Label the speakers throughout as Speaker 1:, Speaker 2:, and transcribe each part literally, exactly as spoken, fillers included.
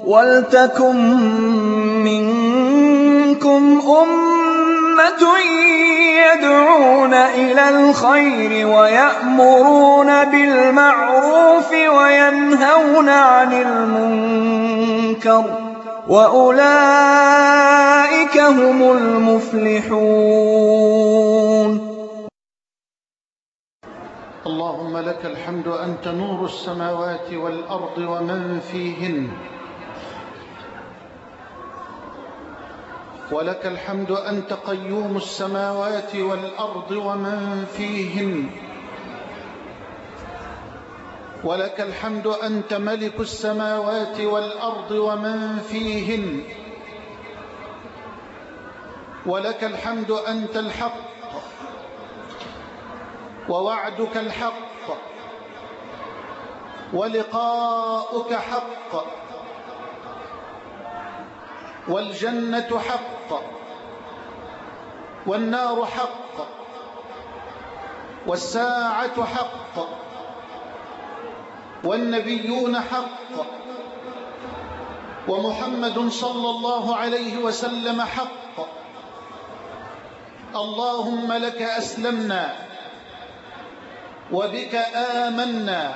Speaker 1: وَلْتَكُن مِّنكُمْ أُمَّةٌ يَدْعُونَ إِلَى الْخَيْرِ وَيَأْمُرُونَ بِالْمَعْرُوفِ وَيَنْهَوْنَ عَنِ الْمُنكَرِ ۚ وَأُولَٰئِكَ هُمُ الْمُفْلِحُونَ.
Speaker 2: اللهم لك الحمد أنت نور السماوات والأرض ومن فيهن، ولك الحمد أنت قيوم السماوات والأرض ومن فيهن، ولك الحمد أنت ملك السماوات والأرض ومن فيهن، ولك الحمد أنت الحق ووعدك الحق ولقاؤك حق والجنة حق والنار حق والساعة حق والنبيون حق ومحمد صلى الله عليه وسلم حق. اللهم لك أسلمنا وبك آمنا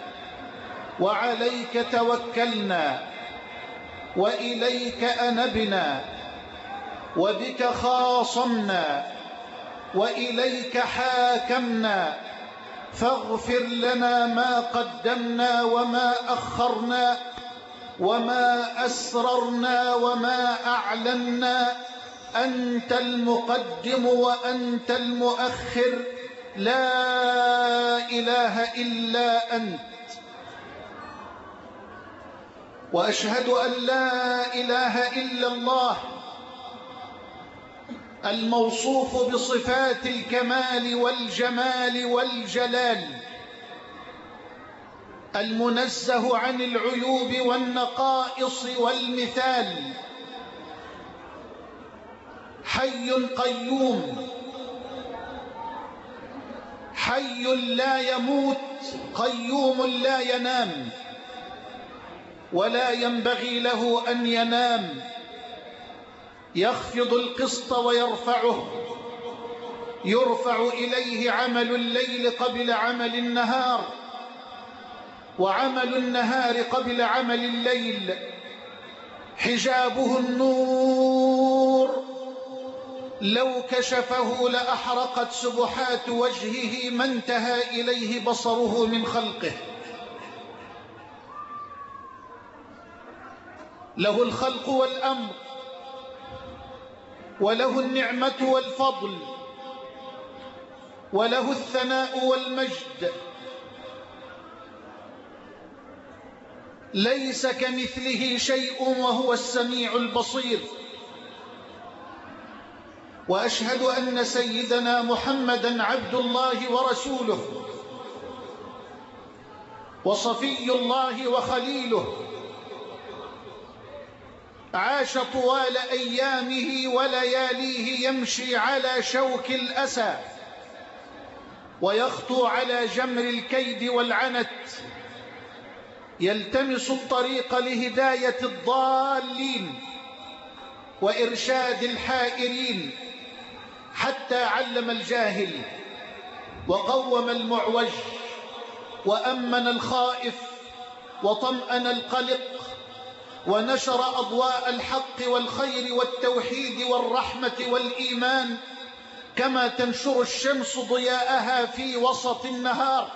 Speaker 2: وعليك توكلنا وإليك أنبنا وبك خاصمنا وإليك حاكمنا، فاغفر لنا ما قدمنا وما أخرنا وما أسررنا وما أعلنا، أنت المقدم وأنت المؤخر، لا إله إلا أنت. وأشهد أن لا إله إلا الله الموصوف بصفات الكمال والجمال والجلال، المنزه عن العيوب والنقائص والمثال، حي قيوم، حي لا يموت، قيوم لا ينام ولا ينبغي له أن ينام، يخفض القسط ويرفعه، يرفع إليه عمل الليل قبل عمل النهار وعمل النهار قبل عمل الليل، حجابه النور، لو كشفه لأحرقت سبحات وجهه ما انتهى إليه بصره من خلقه. له الخلق والأمر، وله النعمة والفضل، وله الثناء والمجد، ليس كمثله شيء وهو السميع البصير. وأشهد أن سيدنا محمدًا عبد الله ورسوله وصفي الله وخليله، عاش طوال أيامه ولياليه يمشي على شوك الأسى ويخطو على جمر الكيد والعنت، يلتمس الطريق لهداية الضالين وإرشاد الحائرين، حتى علم الجاهل وقوم المعوج وأمن الخائف وطمأن القلق، ونشر أضواء الحق والخير والتوحيد والرحمة والإيمان كما تنشر الشمس ضياءها في وسط النهار.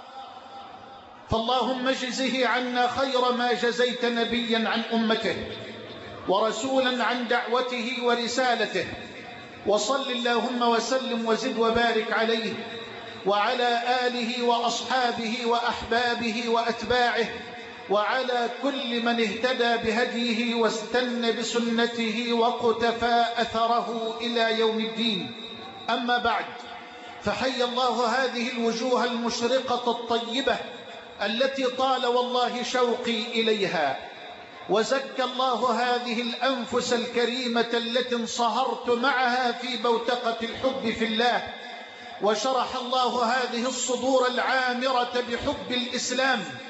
Speaker 2: فاللهم اجزه عنا خير ما جزيت نبيا عن أمته ورسولا عن دعوته ورسالته، وصل اللهم وسلم وزد وبارك عليه وعلى آله وأصحابه وأحبابه وأتباعه وعلى كل من اهتدى بهديه واستنى بسنته وقتفى أثره إلى يوم الدين. أما بعد، فحي الله هذه الوجوه المشرقة الطيبة التي طال والله شوقي إليها، وزكى الله هذه الأنفس الكريمة التي انصهرت معها في بوتقة الحب في الله، وشرح الله هذه الصدور العامرة بحب الإسلام،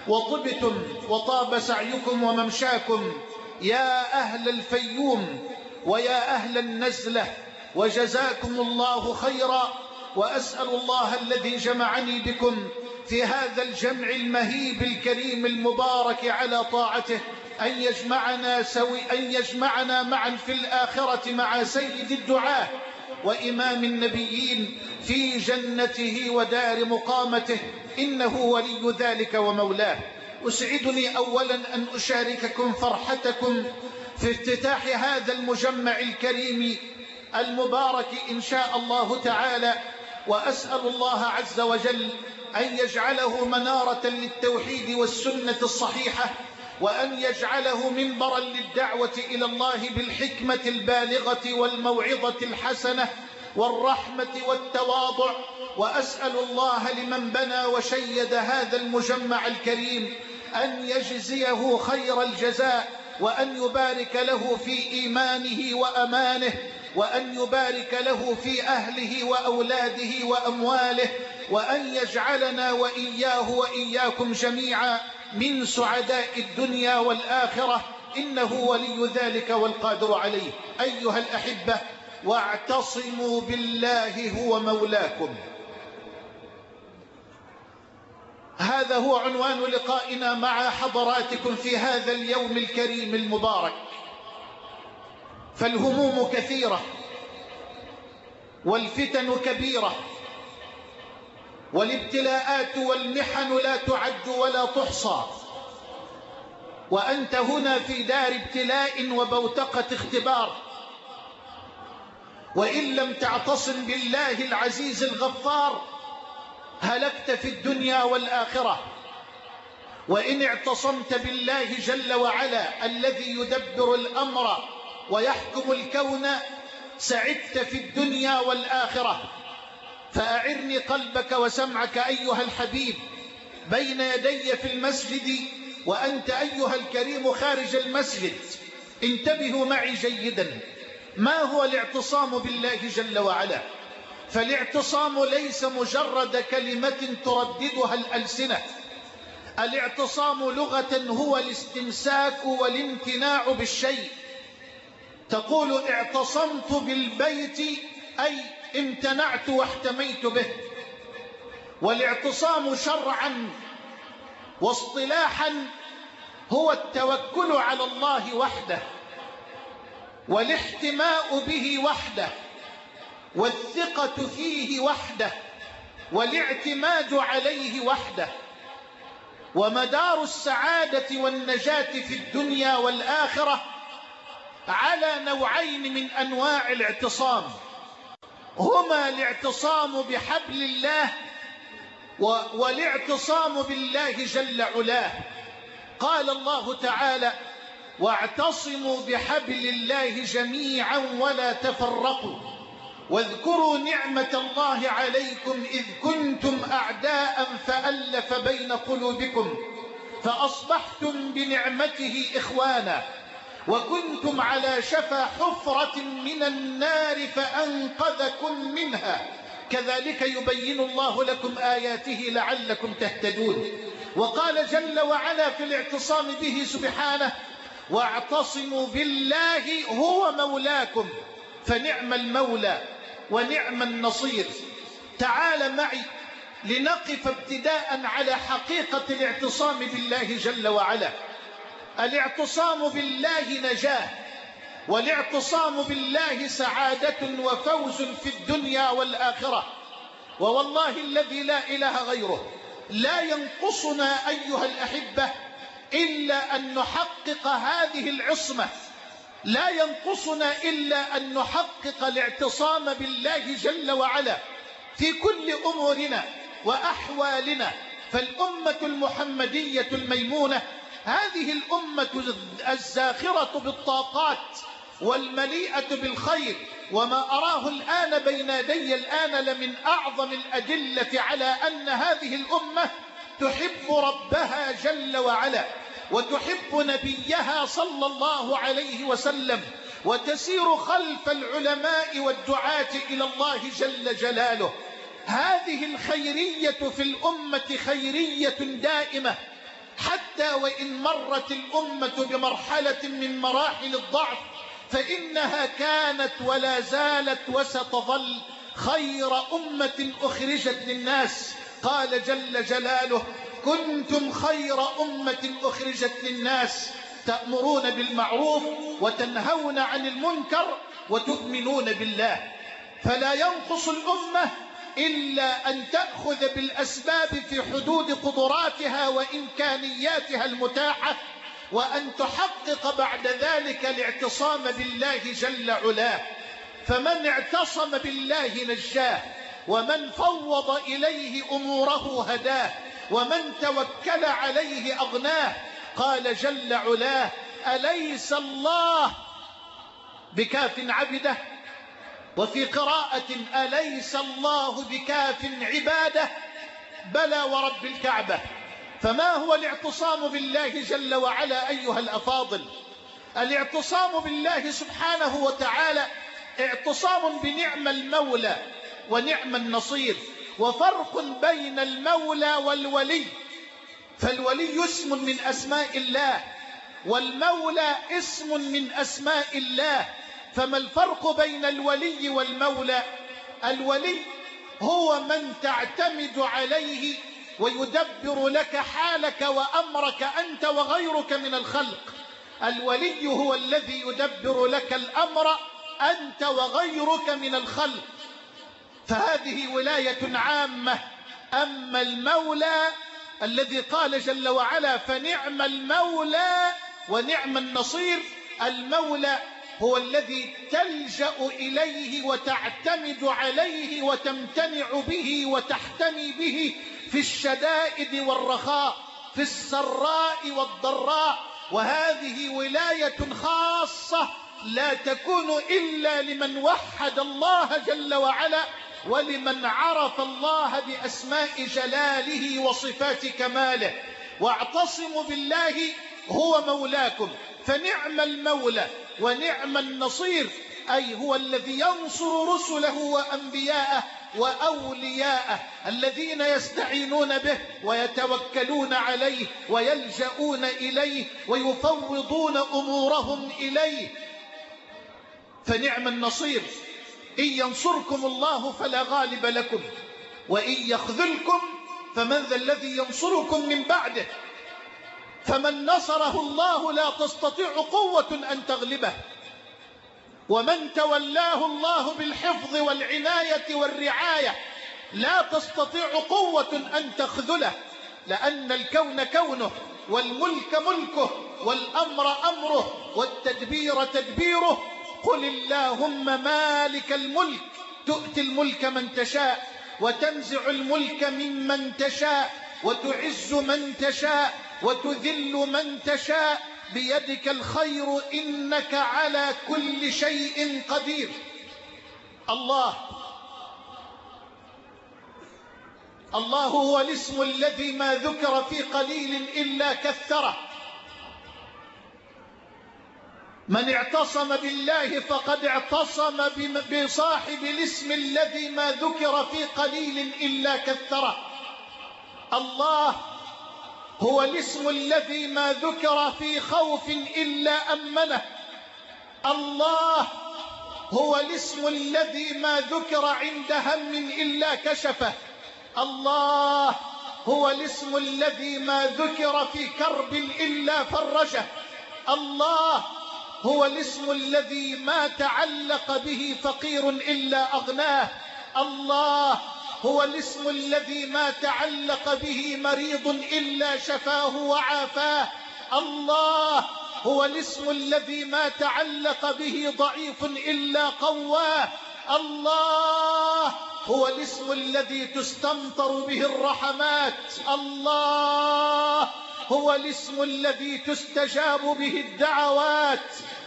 Speaker 2: وطبتم وطاب سعيكم وممشاكم يا أهل الفيوم ويا أهل النزلة، وجزاكم الله خيرا. وأسأل الله الذي جمعني بكم في هذا الجمع المهيب الكريم المبارك على طاعته أن يجمعنا, سوي أن يجمعنا معا في الآخرة مع سيد الدعاة وإمام النبيين في جنته ودار مقامته، إنه ولي ذلك ومولاه. أسعدني أولا أن أشارككم فرحتكم في افتتاح هذا المجمع الكريم المبارك إن شاء الله تعالى، وأسأل الله عز وجل أن يجعله منارة للتوحيد والسنة الصحيحة، وأن يجعله منبرا للدعوة إلى الله بالحكمة البالغة والموعظة الحسنة والرحمة والتواضع. وأسأل الله لمن بنى وشيد هذا المجمع الكريم أن يجزيه خير الجزاء، وأن يبارك له في إيمانه وأمانه، وأن يبارك له في أهله وأولاده وأمواله، وأن يجعلنا وإياه وإياكم جميعا من سعداء الدنيا والآخرة، إنه ولي ذلك والقادر عليه. أيها الأحبة، واعتصموا بالله هو مولاكم. هذا هو عنوان لقائنا مع حضراتكم في هذا اليوم الكريم المبارك. فالهموم كثيرة والفتن كبيرة والابتلاءات والمحن لا تعد ولا تحصى، وأنت هنا في دار ابتلاء وبوتقة اختبار، وإن لم تعتصم بالله العزيز الغفار هلكت في الدنيا والآخرة، وإن اعتصمت بالله جل وعلا الذي يدبر الأمر ويحكم الكون سعدت في الدنيا والآخرة. فأعرني قلبك وسمعك أيها الحبيب بين يدي في المسجد، وأنت أيها الكريم خارج المسجد. انتبهوا معي جيدا، ما هو الاعتصام بالله جل وعلا؟ فالاعتصام ليس مجرد كلمة ترددها الألسنة. الاعتصام لغة هو الاستمساك والامتناع بالشيء. تقول اعتصمت بالبيت أي امتنعت واحتميت به. والاعتصام شرعا واصطلاحا هو التوكل على الله وحده، والاحتماء به وحده، والثقة فيه وحده، والاعتماد عليه وحده. ومدار السعادة والنجاة في الدنيا والآخرة على نوعين من أنواع الاعتصام، هما الاعتصام بحبل الله والاعتصام بالله جل علاه. قال الله تعالى: واعتصموا بحبل الله جميعا ولا تفرقوا واذكروا نعمة الله عليكم إذ كنتم أعداء فألف بين قلوبكم فأصبحتم بنعمته إخوانا وكنتم على شفا حفرة من النار فأنقذكم منها كذلك يبين الله لكم آياته لعلكم تهتدون. وقال جل وعلا في الاعتصام به سبحانه: واعتصموا بالله هو مولاكم فنعم المولى ونعم النصير. تعال معي لنقف ابتداء على حقيقة الاعتصام بالله جل وعلا. الاعتصام بالله نجاة، والاعتصام بالله سعادة وفوز في الدنيا والآخرة. ووالله الذي لا إله غيره لا ينقصنا أيها الأحبة إلا أن نحقق هذه العصمة، لا ينقصنا إلا أن نحقق الاعتصام بالله جل وعلا في كل أمورنا وأحوالنا. فالأمة المحمدية الميمونة هذه الأمة الزاخرة بالطاقات والمليئة بالخير، وما أراه الآن بين يدي الآن لمن أعظم الأدلة على أن هذه الأمة تحب ربها جل وعلا وتحب نبيها صلى الله عليه وسلم وتسير خلف العلماء والدعاة إلى الله جل جلاله. هذه الخيرية في الأمة خيرية دائمة حتى وإن مرت الأمة بمرحلة من مراحل الضعف فإنها كانت ولا زالت وستظل خير أمة أخرجت للناس. قال جل جلاله: كنتم خير أمة أخرجت للناس تأمرون بالمعروف وتنهون عن المنكر وتؤمنون بالله. فلا ينقص الأمة إلا أن تأخذ بالأسباب في حدود قدراتها وإمكانياتها المتاحة، وأن تحقق بعد ذلك الاعتصام بالله جل علاه. فمن اعتصم بالله نجاه، ومن فوض إليه أموره هداه، ومن توكل عليه أغناه. قال جل علاه: أليس الله بكاف عبده؟ وفي قراءة: أليس الله بكاف عباده؟ بلى ورب الكعبة. فما هو الاعتصام بالله جل وعلا أيها الأفاضل؟ الاعتصام بالله سبحانه وتعالى اعتصام بنعم المولى ونعم النصير. وفرق بين المولى والولي، فالولي اسم من أسماء الله، والمولى اسم من أسماء الله. فما الفرق بين الولي والمولى؟ الولي هو من تعتمد عليه ويدبر لك حالك وأمرك أنت وغيرك من الخلق. الولي هو الذي يدبر لك الأمر أنت وغيرك من الخلق، فهذه ولاية عامة. أما المولى الذي قال جل وعلا: فنعم المولى ونعم النصير. المولى هو الذي تلجأ إليه وتعتمد عليه وتمتنع به وتحتمي به في الشدائد والرخاء، في السراء والضراء. وهذه ولاية خاصة لا تكون إلا لمن وحد الله جل وعلا، ولمن عرف الله بأسماء جلاله وصفات كماله. واعتصموا بالله هو مولاكم، فنعم المولى ونعم النصير، أي هو الذي ينصر رسله وأنبياءه وأولياءه الذين يستعينون به ويتوكلون عليه ويلجؤون إليه ويفوضون أمورهم إليه. فنعم النصير: إن ينصركم الله فلا غالب لكم، وإن يخذلكم فمن ذا الذي ينصركم من بعده. فمن نصره الله لا تستطيع قوة أن تغلبه، ومن تولاه الله بالحفظ والعناية والرعاية لا تستطيع قوة أن تخذله، لأن الكون كونه، والملك ملكه، والأمر أمره، والتدبير تدبيره. قل اللهم مالك الملك تؤتي الملك من تشاء، وتنزع الملك ممن تشاء، وتعز من تشاء، وتذل من تشاء، بيدك الخير إنك على كل شيء قدير. الله الله هو الاسم الذي ما ذكر في قليل إلا كثره. من اعتصم بالله فقد اعتصم بصاحب الاسم الذي ما ذكر في قليل إلا كثره. الله هو الاسم الذي ما ذكر في خوف إلا أمنه. الله هو الاسم الذي ما ذكر عند هم إلا كشفه. الله هو الاسم الذي ما ذكر في كرب إلا فرجه. الله هو الاسم الذي ما تعلق به فقير إلا أغناه. الله هو الاسم الذي ما تعلق به مريض إلا شفاه وعافاه. الله هو الاسم الذي ما تعلق به ضعيف إلا قواه. الله هو الاسم الذي تستمطر به الرحمات. الله هو الاسم الذي تستجاب به الدعوات.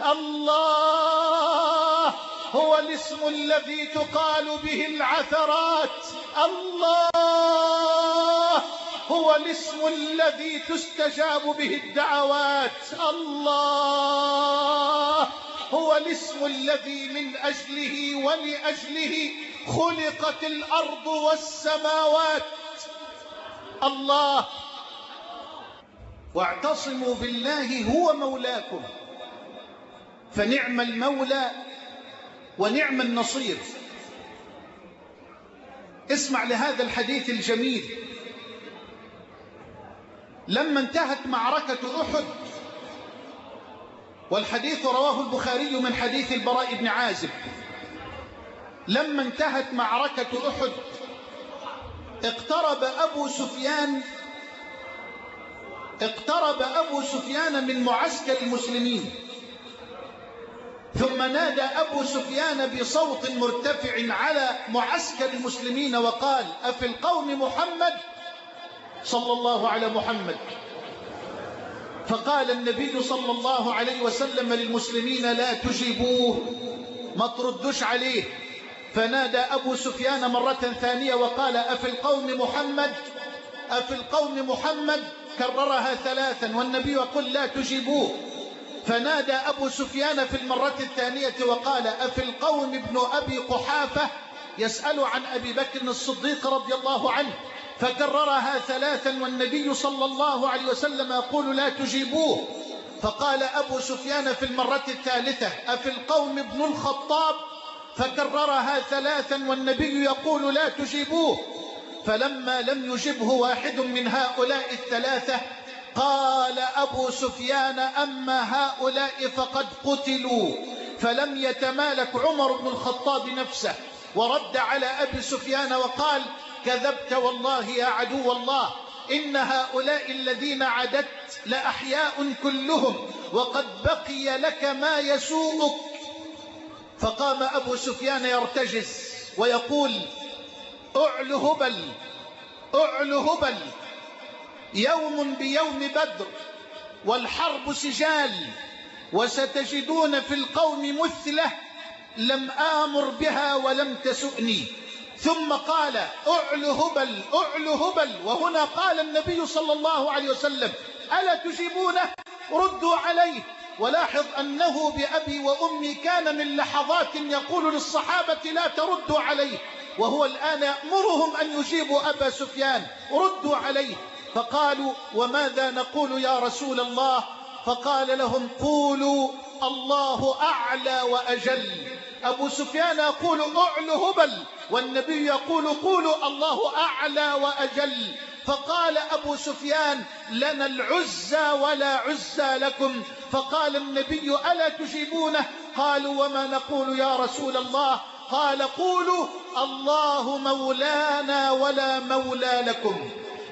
Speaker 2: الله هو الاسم الذي تقال به العثرات. الله هو الاسم الذي تستجاب به الدعوات. الله هو الاسم الذي من أجله ولأجله خلقت الأرض والسماوات. الله واعتصموا بالله هو مولاكم، فنعم المولى ونعم النصير. اسمع لهذا الحديث الجميل. لما انتهت معركة أحد، والحديث رواه البخاري من حديث البراء بن عازب، لما انتهت معركة أحد اقترب أبو سفيان اقترب أبو سفيان من معسكر المسلمين، ثم نادى أبو سفيان بصوت مرتفع على معسكر المسلمين وقال: أفي القوم محمد؟ صلى الله على محمد. فقال النبي صلى الله عليه وسلم للمسلمين: لا تجيبوه، ما تردوش عليه. فنادى أبو سفيان مرة ثانية وقال: أفي القوم محمد؟ أفي القوم محمد؟ كررها ثلاثا، والنبي يقول: لا تجيبوه. فنادى أبو سفيان في المرة الثانية وقال: أفي القوم ابن أبي قحافة؟ يسأل عن أبي بكر الصديق رضي الله عنه. فكررها ثلاثا، والنبي صلى الله عليه وسلم يقول: لا تجيبوه. فقال أبو سفيان في المرة الثالثة: أفي القوم ابن الخطاب؟ فكررها ثلاثا، والنبي يقول: لا تجيبوه. فلما لم يجبه واحد من هؤلاء الثلاثة قال أبو سفيان: أما هؤلاء فقد قتلوا. فلم يتمالك عمر بن الخطاب نفسه ورد على أبي سفيان وقال: كذبت والله يا عدو الله، إن هؤلاء الذين عددت لأحياء كلهم، وقد بقي لك ما يسوءك. فقام أبو سفيان يرتجز ويقول: أعل هبل، أعل هبل، يوم بيوم بدر، والحرب سجال، وستجدون في القوم مثلة لم آمر بها ولم تسؤني. ثم قال: أعل هبل، أعل هبل. وهنا قال النبي صلى الله عليه وسلم: ألا تجيبونه؟ ردوا عليه. ولاحظ أنه بأبي وأمي كان من لحظات يقول للصحابة: لا تردوا عليه، وهو الآن يأمرهم أن يجيبوا أبا سفيان: ردوا عليه. فقالوا: وماذا نقول يا رسول الله؟ فقال لهم: قولوا الله أعلى وأجل. أبو سفيان يقول: أعل هبل، والنبي يقول: قولوا الله أعلى وأجل. فقال أبو سفيان: لنا العزى ولا عزى لكم. فقال النبي: ألا تجيبونه؟ قالوا: وما نقول يا رسول الله؟ قال: قولوا الله مولانا ولا مولى لكم،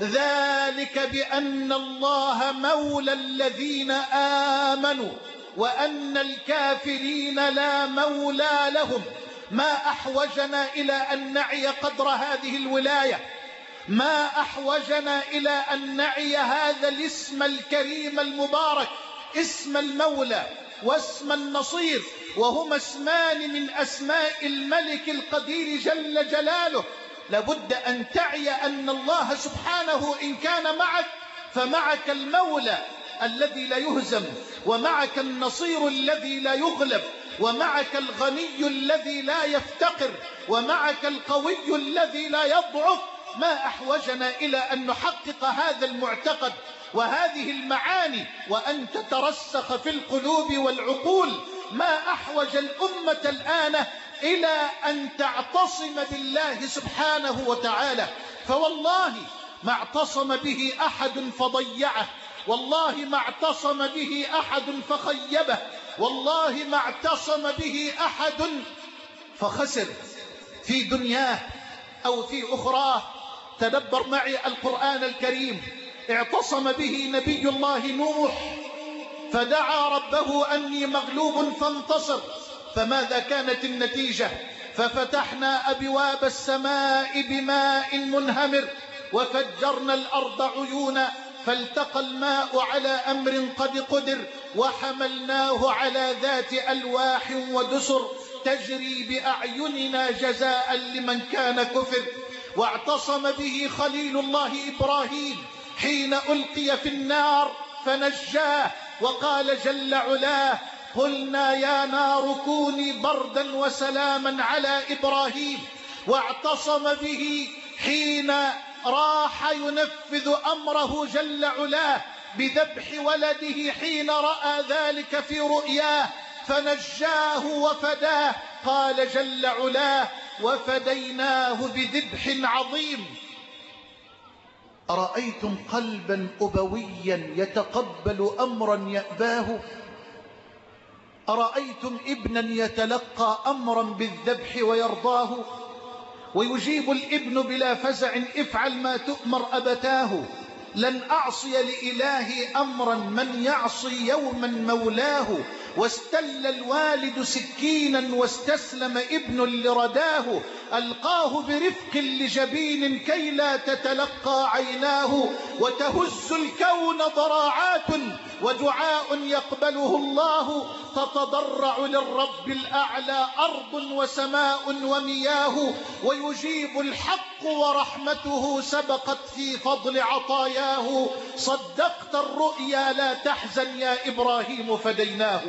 Speaker 2: ذلك بأن الله مولى الذين آمنوا وأن الكافرين لا مولى لهم. ما أحوجنا إلى أن نعي قدر هذه الولاية، ما أحوجنا إلى أن نعي هذا الاسم الكريم المبارك، اسم المولى واسم النصير، وهما اسمان من أسماء الملك القدير جل جلاله. لابد أن تعي أن الله سبحانه إن كان معك فمعك المولى الذي لا يهزم، ومعك النصير الذي لا يغلب، ومعك الغني الذي لا يفتقر، ومعك القوي الذي لا يضعف. ما أحوجنا إلى أن نحقق هذا المعتقد وهذه المعاني وأن تترسخ في القلوب والعقول. ما أحوج الأمة الآن إلى أن تعتصم بالله سبحانه وتعالى. فوالله ما اعتصم به أحد فضيعه، والله ما اعتصم به أحد فخيبه، والله ما اعتصم به أحد فخسر في دنياه أو في أخراه. تدبر معي القرآن الكريم. اعتصم به نبي الله نوح، فدعا ربه أني مغلوب فانتصر، فماذا كانت النتيجة؟ ففتحنا أبواب السماء بماء منهمر وفجرنا الأرض عيونا فالتقى الماء على أمر قد قدر وحملناه على ذات ألواح ودسر تجري بأعيننا جزاء لمن كان كفر. واعتصم به خليل الله إبراهيم حين ألقي في النار فنجاه، وقال جل علاه: قلنا يا نار كوني بردا وسلاما على إبراهيم. واعتصم به حين راح ينفذ أمره جل علاه بذبح ولده حين رأى ذلك في رؤياه فنجاه وفداه. قال جل علاه: وفديناه بذبح عظيم. أرأيتم قلبا أبويا يتقبل أمرا يأباه؟ أرأيتم ابنا يتلقى أمرا بالذبح ويرضاه؟ ويجيب الابن بلا فزع: افعل ما تؤمر أبتاه. لن أعصي لإلهي أمرا من يعصي يوما مولاه. واستل الوالد سكينا واستسلم ابن لرداه. ألقاه برفق لجبين كي لا تتلقى عيناه. وتهز الكون ضراعات ودعاء يقبله الله. تتضرع للرب الأعلى أرض وسماء ومياه. ويجيب الحق ورحمته سبقت في فضل عطاياه. صدقت الرؤيا لا تحزن يا إبراهيم فديناه.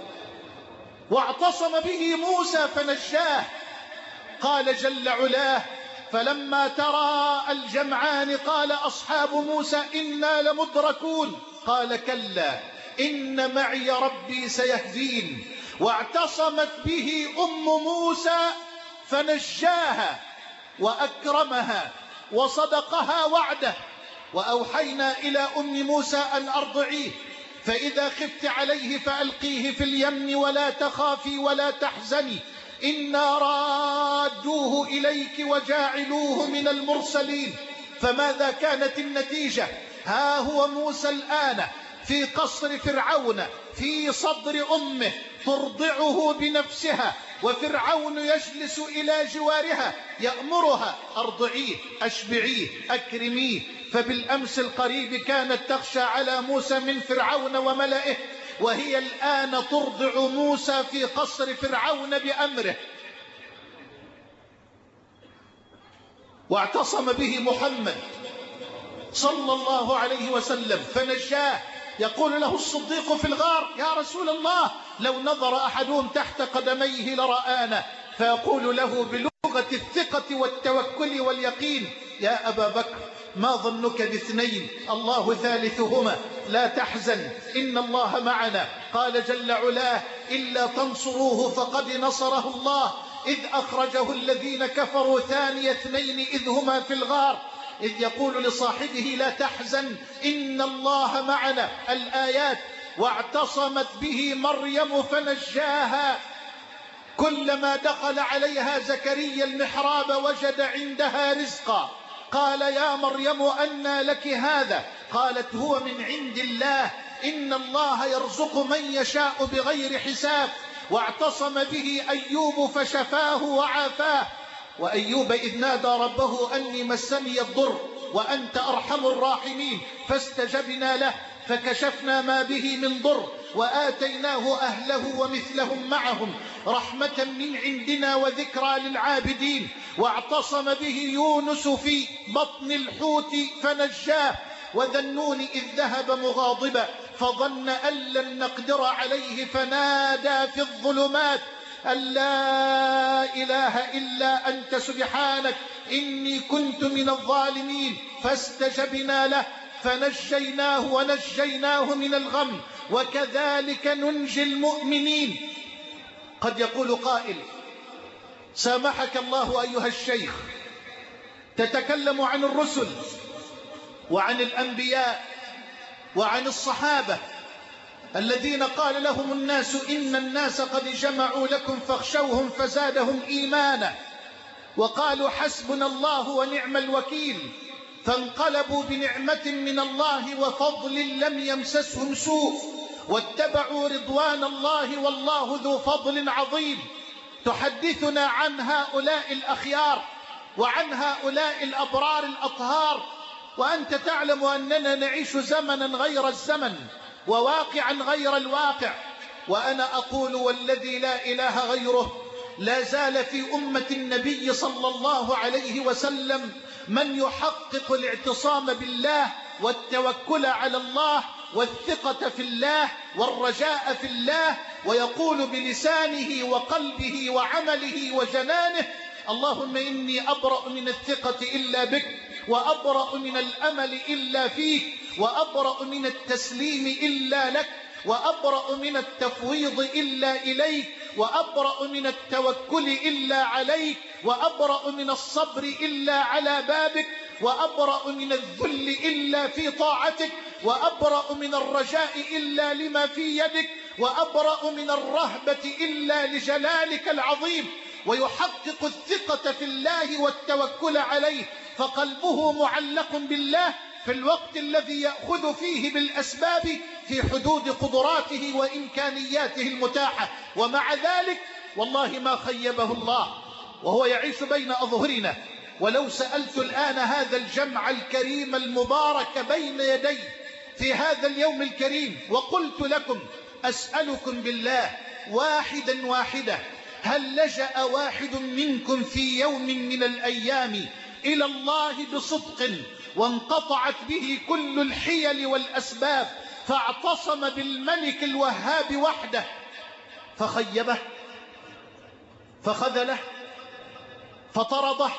Speaker 2: واعتصم به موسى فنجاه. قال جل علاه: فلما ترى الجمعان قال أصحاب موسى إنا لمدركون. قال: كلا إن معي ربي سيهدين. واعتصمت به أم موسى فنجاها وأكرمها وصدقها وعده. وأوحينا إلى أم موسى أن أرضعيه، فإذا خفت عليه فألقيه في اليم ولا تخافي ولا تحزني إنا رادوه إليك وجاعلوه من المرسلين. فماذا كانت النتيجة؟ ها هو موسى الآن في قصر فرعون في صدر أمه ترضعه بنفسها، وفرعون يجلس إلى جوارها يأمرها: أرضعيه، أشبعيه، أكرميه. فبالأمس القريب كانت تخشى على موسى من فرعون وملئه، وهي الآن ترضع موسى في قصر فرعون بأمره. واعتصم به محمد صلى الله عليه وسلم فنجاه. يقول له الصديق في الغار: يا رسول الله، لو نظر أحدهم تحت قدميه لرآنا. فيقول له بلغة الثقة والتوكل واليقين: يا أبا بكر، ما ظنك باثنين الله ثالثهما، لا تحزن إن الله معنا. قال جل علاه: إلا تنصروه فقد نصره الله إذ أخرجه الذين كفروا ثاني اثنين إذ هما في الغار إذ يقول لصاحبه لا تحزن إن الله معنا. الآيات. واعتصمت به مريم فنجاها. كلما دخل عليها زكريا المحراب وجد عندها رزقا. قال: يا مريم أنى لك هذا؟ قالت: هو من عند الله، إن الله يرزق من يشاء بغير حساب. واعتصم به أيوب فشفاه وعافاه. وأيوب إذ نادى ربه أني مسني الضر وأنت أرحم الراحمين فاستجبنا له فكشفنا ما به من ضر وآتيناه أهله ومثلهم معهم رحمة من عندنا وذكرى للعابدين. واعتصم به يونس في بطن الحوت فنجاه. وذا النون إذ ذهب مغاضبا فظن أن لن نقدر عليه فنادى في الظلمات أن لا إله إلا أنت سبحانك إني كنت من الظالمين فاستجبنا له فنجيناه ونجيناه من الغم وكذلك ننجي المؤمنين. قد يقول قائل: سامحك الله أيها الشيخ، تتكلم عن الرسل وعن الأنبياء وعن الصحابة الذين قال لهم الناس إن الناس قد جمعوا لكم فاخشوهم فزادهم إيمانا وقالوا حسبنا الله ونعم الوكيل فانقلبوا بنعمة من الله وفضل لم يمسسهم سوء واتبعوا رضوان الله والله ذو فضل عظيم. تحدثنا عن هؤلاء الأخيار وعن هؤلاء الأبرار الأطهار، وأنت تعلم أننا نعيش زمنا غير الزمن وواقعا غير الواقع. وأنا أقول والذي لا إله غيره لا زال في أمة النبي صلى الله عليه وسلم من يحقق الاعتصام بالله والتوكل على الله والثقة في الله والرجاء في الله، ويقول بلسانه وقلبه وعمله وجنانه: اللهم إني أبرأ من الثقة إلا بك وأبرأ من الأمل إلا فيك وأبرأ من التسليم إلا لك، وأبرأ من التفويض إلا إليك، وأبرأ من التوكل إلا عليك، وأبرأ من الصبر إلا على بابك، وأبرأ من الذل إلا في طاعتك، وأبرأ من الرجاء إلا لما في يدك، وأبرأ من الرهبة إلا لجلالك العظيم. ويحقق الثقة في الله والتوكل عليه، فقلبه معلق بالله في الوقت الذي يأخذ فيه بالأسباب في حدود قدراته وإمكانياته المتاحة. ومع ذلك والله ما خيبه الله وهو يعيش بين أظهرنا. ولو سألت الآن هذا الجمع الكريم المبارك بين يدي في هذا اليوم الكريم وقلت لكم أسألكم بالله واحدا واحدة، هل لجأ واحد منكم في يوم من الأيام إلى الله بصدق وانقطعت به كل الحيل والأسباب فاعتصم بالملك الوهاب وحده فخيبه فخذله فطرده؟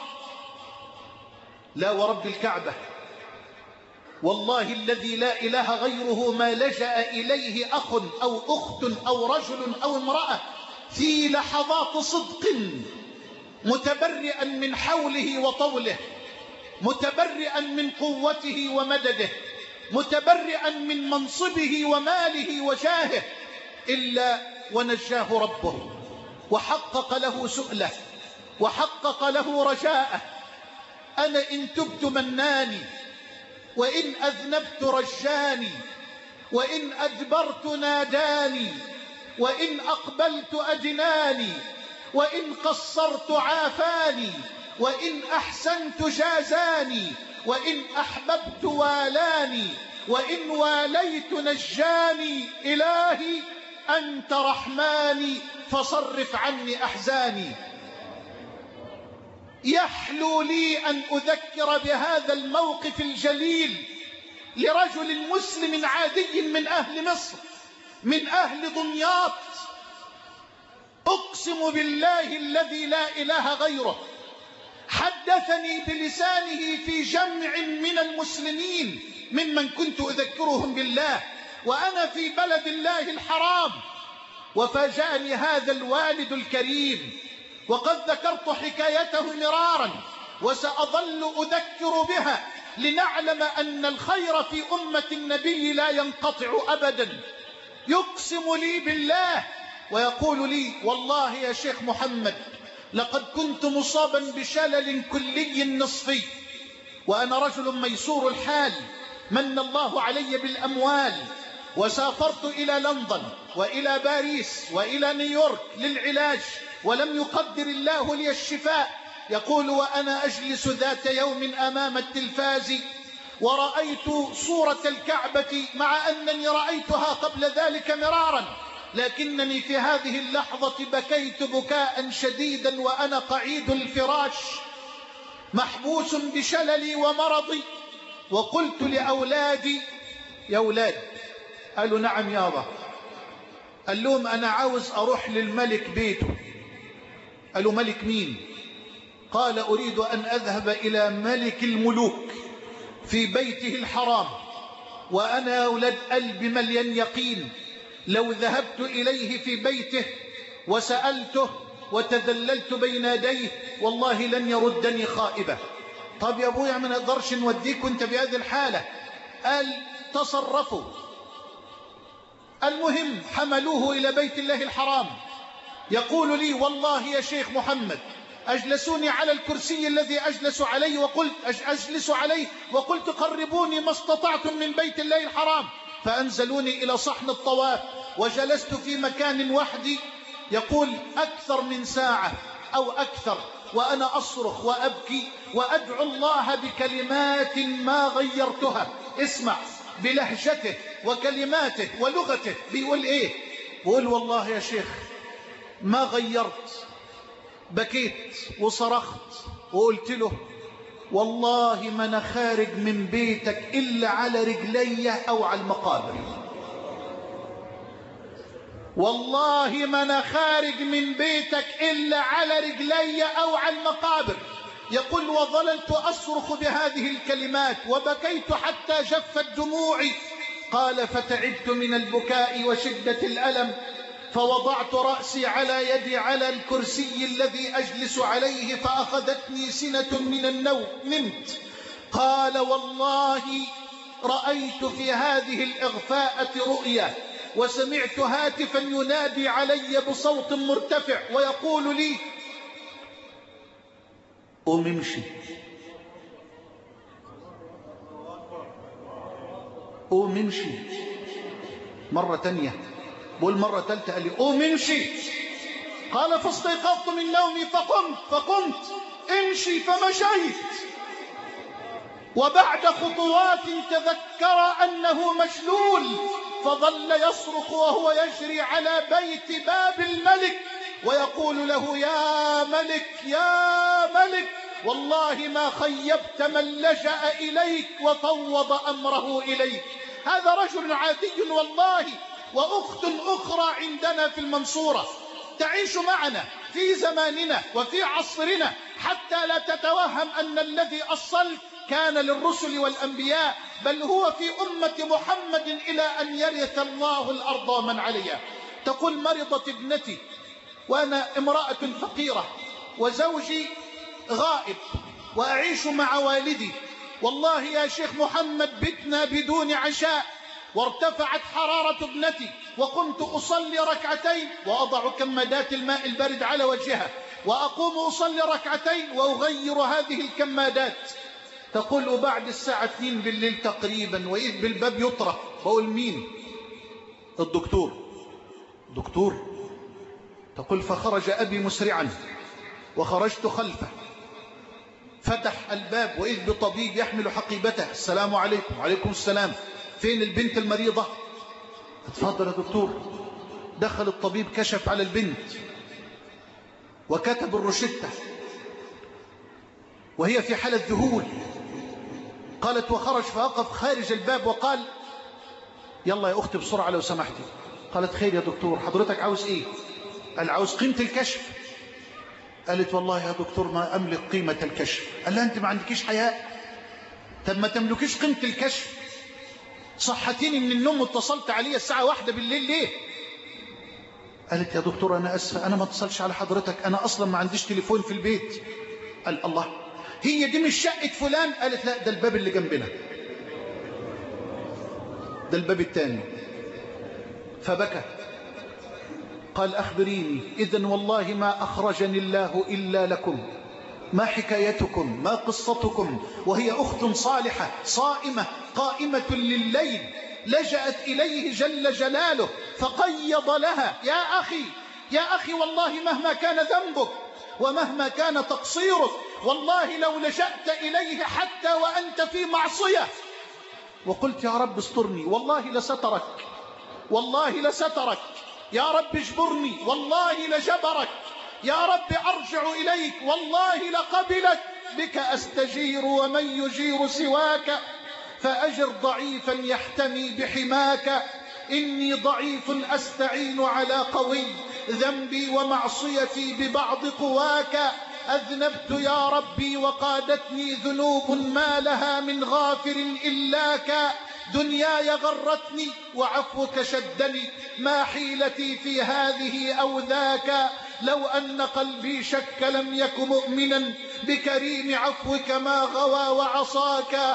Speaker 2: لا ورب الكعبة والله الذي لا إله غيره ما لجأ إليه أخ أو أخت أو رجل أو امرأة في لحظات صدق متبرئا من حوله وطوله، متبرئا من قوته ومدده، متبرئا من منصبه وماله وجاهه، إلا ونجاه ربه وحقق له سؤله وحقق له رجاءه. أنا إن تبت مناني، وإن أذنبت رجاني، وإن أدبرت ناداني، وإن أقبلت أدناني، وإن قصرت عافاني، وإن أحسنت جازاني، وإن أحببت والاني، وإن واليت نجاني. إلهي أنت رحماني فصرف عني أحزاني. يحلو لي أن أذكر بهذا الموقف الجليل لرجل مسلم عادي من أهل مصر، من أهل دمياط، أقسم بالله الذي لا إله غيره، حدثني بلسانه في جمع من المسلمين ممن كنت أذكرهم بالله وأنا في بلد الله الحرام، وفاجأني هذا الوالد الكريم، وقد ذكرت حكايته مرارا وسأظل أذكر بها لنعلم أن الخير في أمة النبي لا ينقطع أبدا. يقسم لي بالله ويقول لي والله يا شيخ محمد لقد كنت مصابا بشلل كلي نصفي، وأنا رجل ميسور الحال، من الله علي بالأموال، وسافرت إلى لندن وإلى باريس وإلى نيويورك للعلاج ولم يقدر الله لي الشفاء. يقول وأنا أجلس ذات يوم أمام التلفاز ورأيت صورة الكعبة مع أنني رأيتها قبل ذلك مرارا، لكنني في هذه اللحظة بكيت بكاء شديدا وأنا قعيد الفراش محبوس بشللي ومرضي. وقلت لأولادي يا أولاد، قالوا نعم يابا. قال لهم أنا عاوز أروح للملك بيته. قالوا ملك مين؟ قال أريد أن أذهب إلى ملك الملوك في بيته الحرام، وأنا يا أولاد قلبي مليان يقين لو ذهبت إليه في بيته وسألته وتذللت بين يديه والله لن يردني خائبة. طب يا أبويا ما نقدرش نوديك وانت بهذه الحالة. قال تصرفوا. المهم حملوه إلى بيت الله الحرام. يقول لي والله يا شيخ محمد أجلسوني على الكرسي الذي أجلس عليه وقلت أجلس عليه وقلت قربوني ما استطعتم من بيت الله الحرام، فأنزلوني إلى صحن الطواف وجلست في مكان وحدي. يقول أكثر من ساعة أو أكثر وأنا أصرخ وأبكي وأدعو الله بكلمات ما غيرتها. اسمع بلهجته وكلماته ولغته بيقول إيه؟ بيقول والله يا شيخ ما غيرت. بكيت وصرخت وقلت له والله ما أنا خارج من بيتك إلا على رجلي أو على المقابر، والله ما أنا خارج من بيتك إلا على رجلي أو على المقابر. يقول وظللت أصرخ بهذه الكلمات وبكيت حتى جفت دموعي. قال فتعبت من البكاء وشدة الألم فوضعت رأسي على يدي على الكرسي الذي أجلس عليه فأخذتني سنة من النوم نمت. قال والله رأيت في هذه الإغفاءة رؤيا وسمعت هاتفا ينادي علي بصوت مرتفع ويقول لي قوم امشي قوم امشي. مرة تانية بقول مرة تالتة قال لي قوم امشي. قال فاستيقظت من نومي فقمت فقمت امشي فمشيت. وبعد خطوات تذكر أنه مشلول فظل يصرخ وهو يجري على بيت باب الملك ويقول له يا ملك يا ملك والله ما خيبت من لجأ إليك وفوض أمره إليك. هذا رجل عادي والله. وأخت أخرى عندنا في المنصورة تعيش معنا في زماننا وفي عصرنا حتى لا تتوهم أن الذي أصلت كان للرسل والأنبياء بل هو في أمة محمد إلى أن يرث الله الأرض ومن عليها. تقول مرضت ابنتي وأنا امرأة فقيرة وزوجي غائب وأعيش مع والدي. والله يا شيخ محمد بتنا بدون عشاء وارتفعت حرارة ابنتي وقمت أصلي ركعتين وأضع كمادات الماء البارد على وجهها وأقوم أصلي ركعتين وأغير هذه الكمادات. تقول بعد الساعة اثنين بالليل تقريبا وإذ بالباب يطرق. بقول مين؟ الدكتور. دكتور. تقول فخرج أبي مسرعا وخرجت خلفه فتح الباب وإذ بطبيب يحمل حقيبته. السلام عليكم. وعليكم السلام. فين البنت المريضة؟ اتفضل يا دكتور. دخل الطبيب كشف على البنت وكتب الروشتة وهي في حالة ذهول. قالت وخرج فوقف خارج الباب وقال يلا يا أختي بسرعة لو سمحتي. قالت خير يا دكتور حضرتك عاوز إيه؟ قال عاوز قيمة الكشف. قالت والله يا دكتور ما أملك قيمة الكشف. قال لها أنت ما عندكيش حياء؟ طب ما تملكيش قيمة الكشف. صحتيني من النوم واتصلت علي الساعة واحدة بالليل ليه؟ قالت يا دكتور أنا أسفة أنا ما اتصلش على حضرتك أنا أصلا ما عنديش تليفون في البيت. قال الله هي دي مش شقة فلان؟ قالت لا ده الباب اللي جنبنا ده الباب الثاني. فبكى. قال أخبريني إذن والله ما أخرجني الله إلا لكم. ما حكايتكم ما قصتكم؟ وهي أخت صالحة صائمة قائمة لليل لجأت إليه جل جلاله فقيض لها يا أخي يا أخي والله مهما كان ذنبك ومهما كان تقصيرك والله لو لجأت إليه حتى وأنت في معصية. وقلت يا رب استرني والله لسترك والله لسترك يا رب اجبرني والله لجبرك يا رب أرجع إليك والله لقبلك بك أستجير ومن يجير سواك فأجر ضعيفا يحتمي بحماك إني ضعيف أستعين على قوي ذنبي ومعصيتي ببعض قواك أذنبت يا ربي وقادتني ذنوب ما لها من غافر إلاك دنياي غرتني وعفوك شدني ما حيلتي في هذه أو ذاك لو أن قلبي شك لم يك مؤمنا بكريم عفوك ما غوى وعصاك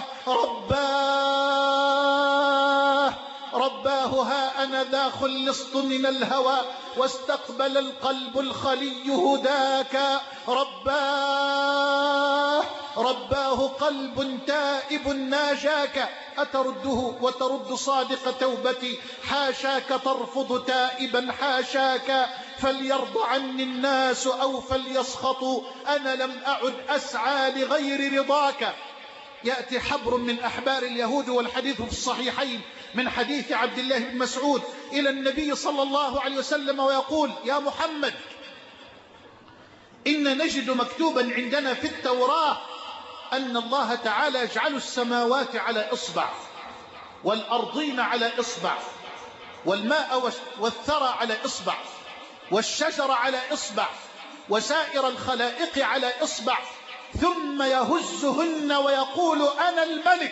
Speaker 2: رباه رباه ها أنا ذا خلصت من الهوى واستقبل القلب الخلي هداك رباه رباه قلب تائب ناجاك أترده وترد صادق توبتي حاشاك ترفض تائبا حاشاك فليرضى عني الناس أو فليسخطوا أنا لم أعد أسعى لغير رضاك. يأتي حبر من أحبار اليهود والحديث في الصحيحين من حديث عبد الله بن مسعود إلى النبي صلى الله عليه وسلم ويقول يا محمد إن نجد مكتوبا عندنا في التوراة أن الله تعالى يجعل السماوات على إصبع والأرضين على إصبع والماء والثرى على إصبع والشجر على إصبع وسائر الخلائق على إصبع ثم يهزهن ويقول أنا الملك.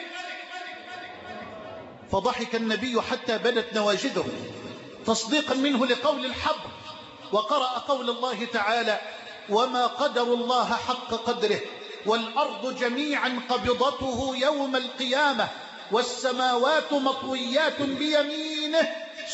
Speaker 2: فضحك النبي حتى بدت نواجذه تصديقا منه لقول الحبر، وقرأ قول الله تعالى وما قدر الله حق قدره والأرض جميعا قبضته يوم القيامة والسماوات مطويات بيمينه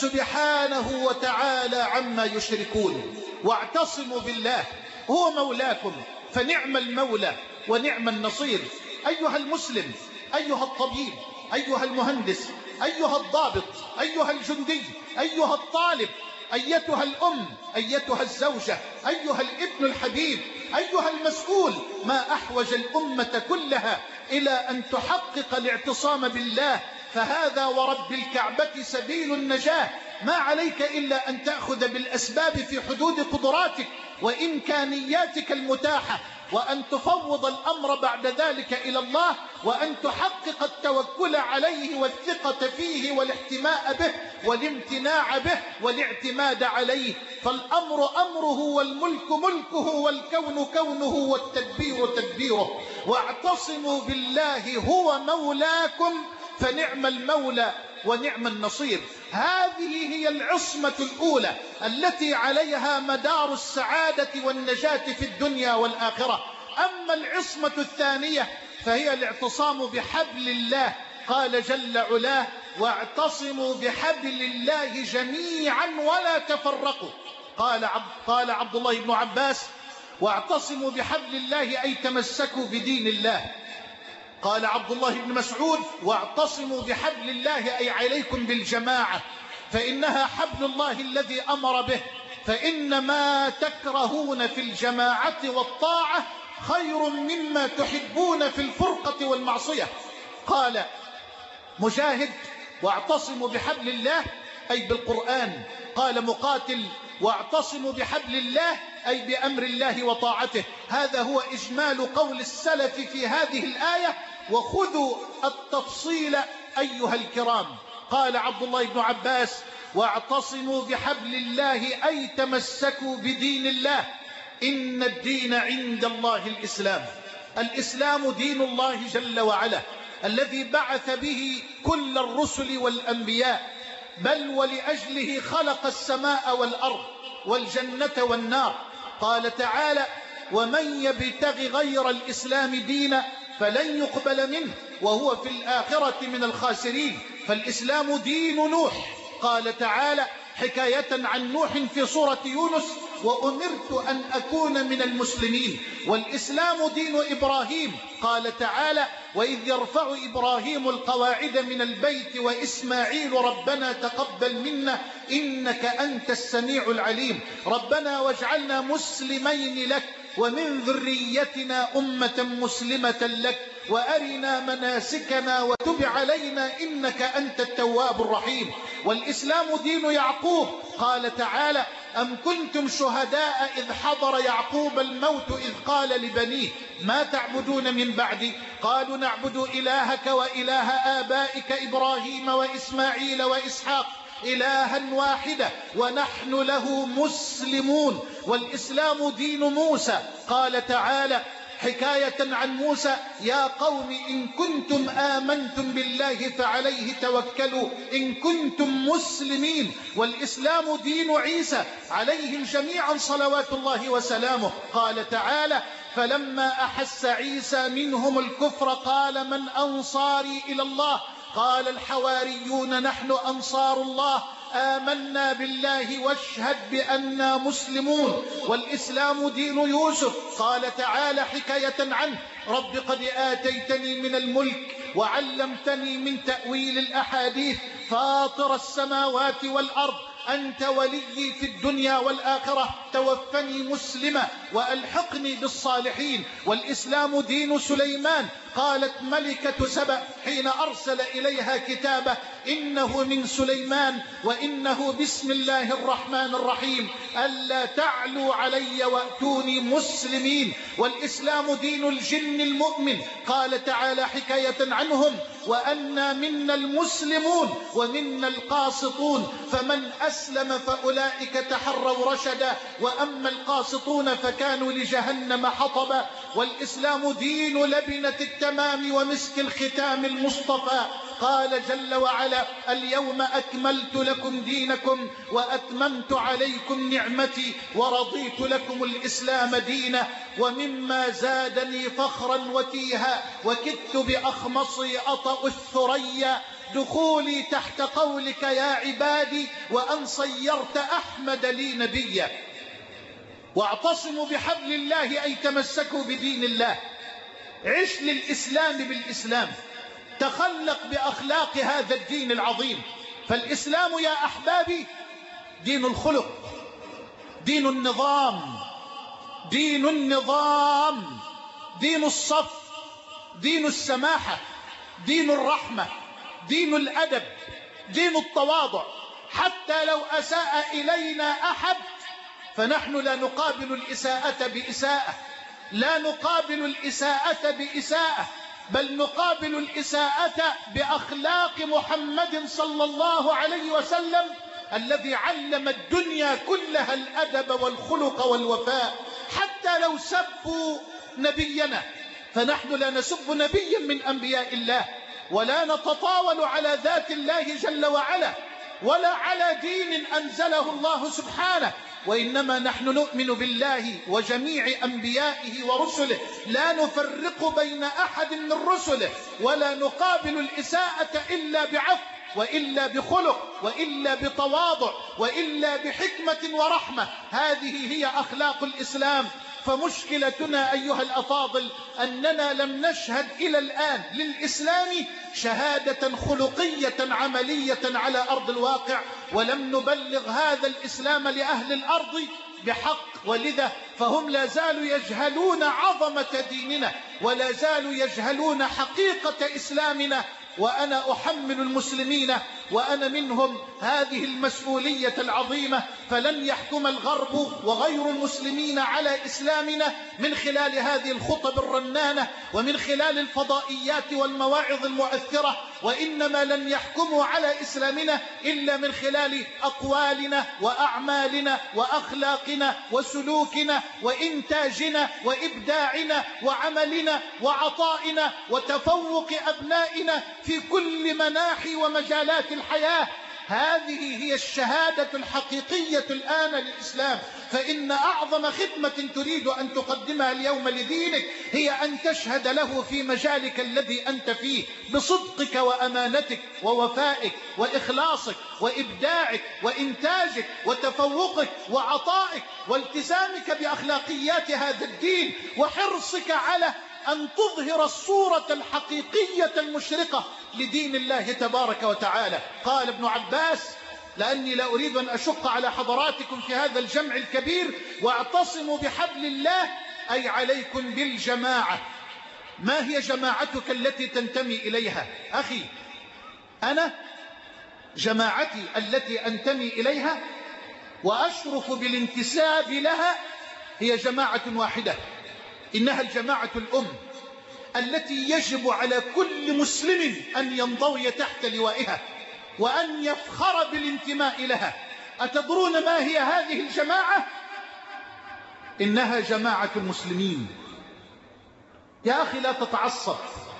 Speaker 2: سبحانه وتعالى عما يشركون. واعتصموا بالله هو مولاكم فنعم المولى ونعم النصير. أيها المسلم، أيها الطبيب، أيها المهندس، أيها الضابط، أيها الجندي، أيها الطالب، أيتها الأم، أيتها الزوجة، أيها الابن الحبيب، أيها المسؤول، ما أحوج الأمة كلها إلى أن تحقق الاعتصام بالله، فهذا ورب الكعبة سبيل النجاة. ما عليك إلا أن تأخذ بالأسباب في حدود قدراتك وإمكانياتك المتاحة، وأن تفوض الأمر بعد ذلك إلى الله، وأن تحقق التوكل عليه والثقة فيه والاحتماء به والامتناع به والاعتماد عليه. فالأمر أمره والملك ملكه والكون كونه والتدبير تدبيره. واعتصموا بالله هو مولاكم فنعم المولى ونعم النصير. هذه هي العصمة الأولى التي عليها مدار السعادة والنجاة في الدنيا والآخرة. أما العصمة الثانية فهي الاعتصام بحبل الله. قال جل علاه واعتصموا بحبل الله جميعا ولا تفرقوا. قال عبد, قال عبد الله بن عباس واعتصموا بحبل الله أي تمسكوا بدين الله. قال عبد الله بن مسعود واعتصموا بحبل الله أي عليكم بالجماعة فإنها حبل الله الذي أمر به، فإن ما تكرهون في الجماعة والطاعة خير مما تحبون في الفرقة والمعصية. قال مجاهد واعتصموا بحبل الله أي بالقرآن. قال مقاتل واعتصموا بحبل الله أي بأمر الله وطاعته. هذا هو إجمال قول السلف في هذه الآية، وخذوا التفصيل أيها الكرام. قال عبد الله بن عباس واعتصموا بحبل الله أي تمسكوا بدين الله. إن الدين عند الله الإسلام. الإسلام دين الله جل وعلا الذي بعث به كل الرسل والأنبياء، بل ولأجله خلق السماء والأرض والجنة والنار. قال تعالى ومن يبتغي غير الإسلام دينا فلن يقبل منه وهو في الآخرة من الخاسرين. فالإسلام دين نوح. قال تعالى حكاية عن نوح في سورة يونس وأمرت أن أكون من المسلمين. والإسلام دين إبراهيم. قال تعالى وإذ يرفع إبراهيم القواعد من البيت وإسماعيل ربنا تقبل منا إنك أنت السميع العليم. ربنا واجعلنا مسلمين لك ومن ذريتنا أمة مسلمة لك وأرنا مناسكنا وتب علينا إنك أنت التواب الرحيم. والإسلام دين يعقوب. قال تعالى أم كنتم شهداء إذ حضر يعقوب الموت إذ قال لبنيه ما تعبدون من بعدي قالوا نعبد إلهك وإله آبائك إبراهيم وإسماعيل وإسحاق إلها واحدا ونحن له مسلمون. والإسلام دين موسى. قال تعالى حكاية عن موسى يا قوم إن كنتم آمنتم بالله فعليه توكلوا إن كنتم مسلمين. والإسلام دين عيسى عليهم جميعا صلوات الله وسلامه. قال تعالى فلما أحس عيسى منهم الكفر قال من أنصاري إلى الله قال الحواريون نحن أنصار الله آمنا بالله واشهد بأننا مسلمون. والإسلام دين يوسف. قال تعالى حكاية عنه رب قد آتيتني من الملك وعلمتني من تأويل الأحاديث فاطر السماوات والأرض أنت ولي في الدنيا والآخرة توفني مسلما وألحقني بالصالحين. والإسلام دين سليمان. قالت ملكة سبأ حين أرسل إليها كتابه: إنه من سليمان وإنه بسم الله الرحمن الرحيم ألا تعلوا علي وأتوني مسلمين. والإسلام دين الجن المؤمن. قال تعالى حكاية عنهم: وأنا منا المسلمون ومنا القاسطون فمن أسلم فأولئك تحروا رشدا وأما القاسطون فكانوا لجهنم حطبا. والإسلام دين لبنة التمام ومسك الختام المصطفى. قال جل وعلا: اليوم أكملت لكم دينكم وأتممت عليكم نعمتي ورضيت لكم الإسلام دينا. ومما زادني فخرا وتيها وكدت بأخمصي أطأ الثريا دخولي تحت قولك يا عبادي وأن صيرت أحمد لي نبيا. واعتصموا بحبل الله أي تمسكوا بدين الله. عش للإسلام بالإسلام، تخلق بأخلاق هذا الدين العظيم. فالإسلام يا أحبابي دين الخلق، دين النظام، دين النظام، دين الصف، دين السماحة، دين الرحمة، دين الأدب، دين التواضع. حتى لو أساء إلينا أحد فنحن لا نقابل الإساءة بإساءة، لا نقابل الإساءة بإساءة، بل نقابل الإساءة بأخلاق محمد صلى الله عليه وسلم الذي علم الدنيا كلها الأدب والخلق والوفاء. حتى لو سبوا نبينا فنحن لا نسب نبيا من أنبياء الله، ولا نتطاول على ذات الله جل وعلا، ولا على دين أنزله الله سبحانه، وإنما نحن نؤمن بالله وجميع أنبيائه ورسله، لا نفرق بين أحد من رسله، ولا نقابل الإساءة إلا بعفو، وإلا بخلق، وإلا بتواضع، وإلا بحكمة ورحمة. هذه هي أخلاق الإسلام. فمشكلتنا أيها الأفاضل أننا لم نشهد إلى الآن للإسلام شهادة خلقية عملية على أرض الواقع، ولم نبلغ هذا الإسلام لأهل الأرض بحق. ولذا فهم لا زالوا يجهلون عظمة ديننا، ولا زالوا يجهلون حقيقة إسلامنا. وأنا أحمل المسلمين وأنا منهم هذه المسؤولية العظيمة. فلن يحكم الغرب وغير المسلمين على إسلامنا من خلال هذه الخطب الرنانة ومن خلال الفضائيات والمواعظ المؤثرة، وإنما لن يحكموا على إسلامنا إلا من خلال أقوالنا وأعمالنا وأخلاقنا وسلوكنا وإنتاجنا وإبداعنا وعملنا وعطائنا وتفوق أبنائنا في كل مناحي ومجالات الحياة. هذه هي الشهادة الحقيقية الآن للإسلام. فإن أعظم خدمة تريد أن تقدمها اليوم لدينك هي أن تشهد له في مجالك الذي أنت فيه بصدقك وأمانتك ووفائك وإخلاصك وإبداعك وإنتاجك وتفوقك وعطائك والتزامك بأخلاقيات هذا الدين وحرصك على أن تظهر الصورة الحقيقية المشرقة لدين الله تبارك وتعالى. قال ابن عباس: لأني لا أريد أن أشق على حضراتكم في هذا الجمع الكبير، واعتصموا بحبل الله أي عليكم بالجماعة. ما هي جماعتك التي تنتمي إليها؟ أخي، أنا جماعتي التي أنتمي إليها وأشرف بالانتساب لها هي جماعة واحدة، إنها الجماعة الأم التي يجب على كل مسلم أن ينضوي تحت لوائها وأن يفخر بالانتماء لها. أتدرون ما هي هذه الجماعة؟ إنها جماعة المسلمين. يا أخي لا تتعصب،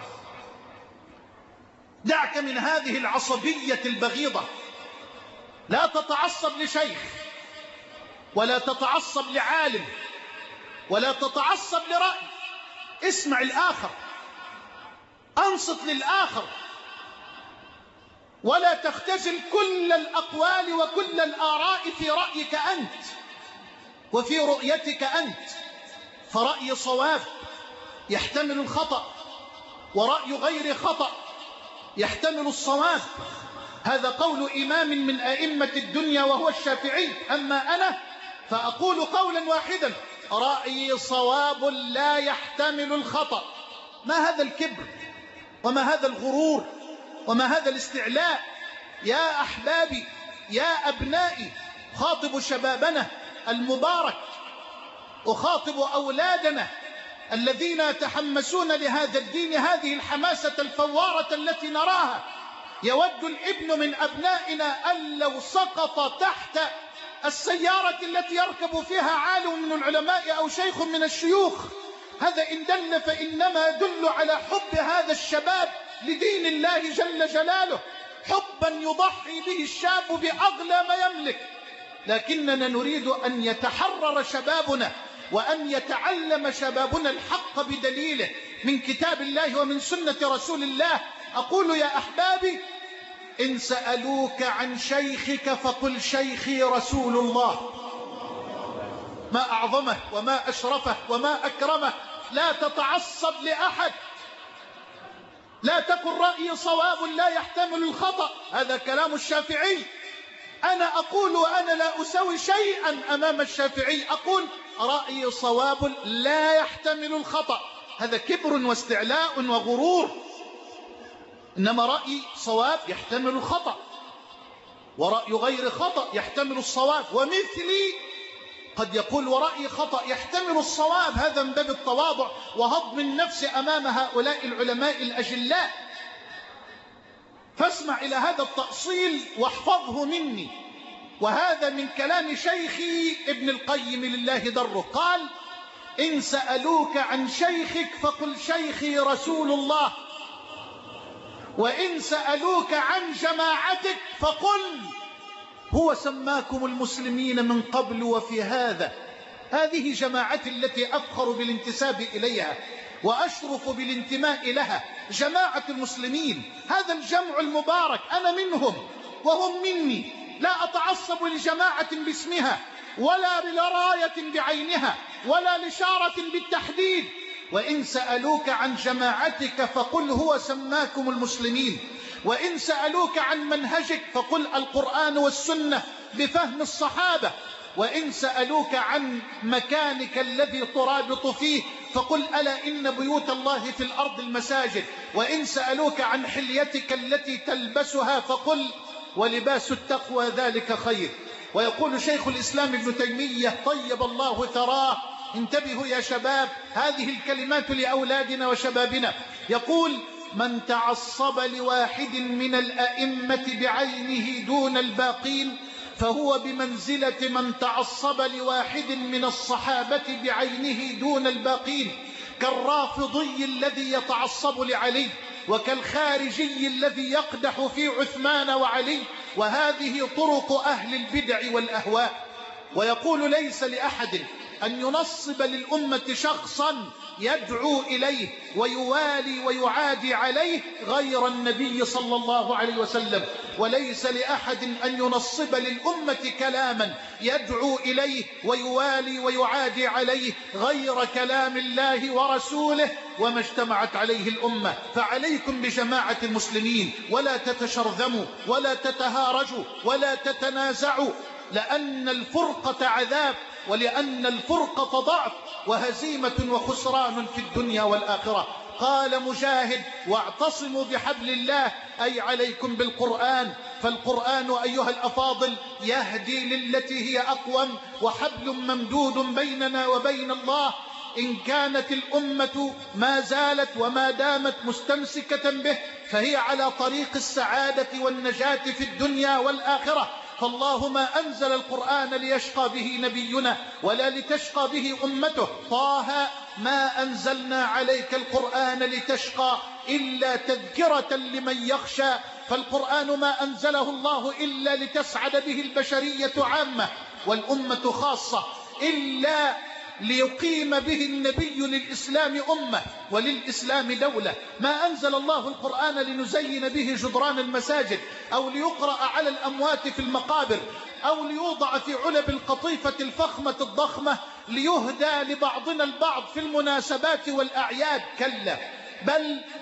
Speaker 2: دعك من هذه العصبية البغيضة. لا تتعصب لشيخ، ولا تتعصب لعالم، ولا تتعصب لرأي. اسمع الآخر، أنصت للآخر، ولا تختزل كل الأقوال وكل الآراء في رأيك أنت وفي رؤيتك أنت. فرأي صواب يحتمل الخطأ، ورأي غير خطأ يحتمل الصواب. هذا قول إمام من أئمة الدنيا وهو الشافعي. أما أنا فأقول قولا واحدا: رأيي صواب لا يحتمل الخطأ، ما هذا الكبر وما هذا الغرور وما هذا الاستعلاء؟ يا أحبابي، يا أبنائي، أخاطب شبابنا المبارك، أخاطب أولادنا الذين يتحمسون لهذا الدين هذه الحماسة الفوارة التي نراها. يود الابن من أبنائنا أن لو سقط تحت السيارة التي يركب فيها عالم من العلماء أو شيخ من الشيوخ، هذا إن دل فإنما يدل على حب هذا الشباب لدين الله جل جلاله، حبا يضحي به الشاب بأغلى ما يملك. لكننا نريد أن يتحرر شبابنا وأن يتعلم شبابنا الحق بدليله من كتاب الله ومن سنة رسول الله. أقول يا أحبابي، إن سألوك عن شيخك فقل شيخي رسول الله. ما أعظمه وما أشرفه وما أكرمه. لا تتعصب لأحد، لا تقل رأيي صواب لا يحتمل الخطأ، هذا كلام الشافعي. أنا أقول وأنا لا أسوي شيئا أمام الشافعي، أقول رأيي صواب لا يحتمل الخطأ، هذا كبر واستعلاء وغرور. إنما رأيي صواب يحتمل الخطأ، ورأي غير خطأ يحتمل الصواب، ومثلي قد يقول ورأي خطأ يحتمل الصواب. هذا من باب التواضع وهضم النفس أمام هؤلاء العلماء الأجلاء. فاسمع إلى هذا التأصيل واحفظه مني، وهذا من كلام شيخي ابن القيم لله دره. قال: إن سألوك عن شيخك فقل شيخي رسول الله، وإن سألوك عن جماعتك فقل هو سماكم المسلمين من قبل وفي هذا. هذه جماعتي التي أفخر بالانتساب إليها وأشرف بالانتماء لها، جماعة المسلمين. هذا الجمع المبارك أنا منهم وهم مني، لا أتعصب لجماعة باسمها ولا لراية بعينها ولا لشارة بالتحديد. وإن سألوك عن جماعتك فقل هو سماكم المسلمين، وإن سألوك عن منهجك فقل القرآن والسنة بفهم الصحابة، وإن سألوك عن مكانك الذي ترابط فيه فقل ألا إن بيوت الله في الأرض المساجد، وإن سألوك عن حليتك التي تلبسها فقل ولباس التقوى ذلك خير. ويقول شيخ الإسلام ابن تيمية طيب الله ثراه، انتبهوا يا شباب، هذه الكلمات لأولادنا وشبابنا. يقول: من تعصب لواحد من الأئمة بعينه دون الباقين فهو بمنزلة من تعصب لواحد من الصحابة بعينه دون الباقين، كالرافضي الذي يتعصب لعلي، وكالخارجي الذي يقدح في عثمان وعلي، وهذه طرق أهل البدع والأهواء. ويقول: ليس لأحد أن ينصب للأمة شخصا يدعو إليه ويوالي ويعادي عليه غير النبي صلى الله عليه وسلم، وليس لأحد أن ينصب للأمة كلاما يدعو إليه ويوالي ويعادي عليه غير كلام الله ورسوله وما اجتمعت عليه الأمة. فعليكم بجماعة المسلمين، ولا تتشرذموا ولا تتهارجوا ولا تتنازعوا، لأن الفرقة عذاب، ولأن الفرقة ضعف وهزيمة وخسران في الدنيا والآخرة. قال مجاهد: واعتصموا بحبل الله، أي عليكم بالقرآن، فالقرآن أيها الأفاضل يهدي للتي هي أقوم، وحبل ممدود بيننا وبين الله. إن كانت الأمة ما زالت وما دامت مستمسكة به فهي على طريق السعادة والنجاة في الدنيا والآخرة. فالله ما أنزل القرآن ليشقى به نبينا ولا لتشقى به أمته. طه: ما أنزلنا عليك القرآن لتشقى إلا تذكرة لمن يخشى. فالقرآن ما أنزله الله إلا لتسعد به البشرية عامة والأمة خاصة، إلا ليقيم به النبي للإسلام أمة وللإسلام دولة. ما أنزل الله القرآن لنزين به جدران المساجد، أو ليقرأ على الأموات في المقابر، أو ليوضع في علب القطيفة الفخمة الضخمة ليهدى لبعضنا البعض في المناسبات والأعياد. كلا، بل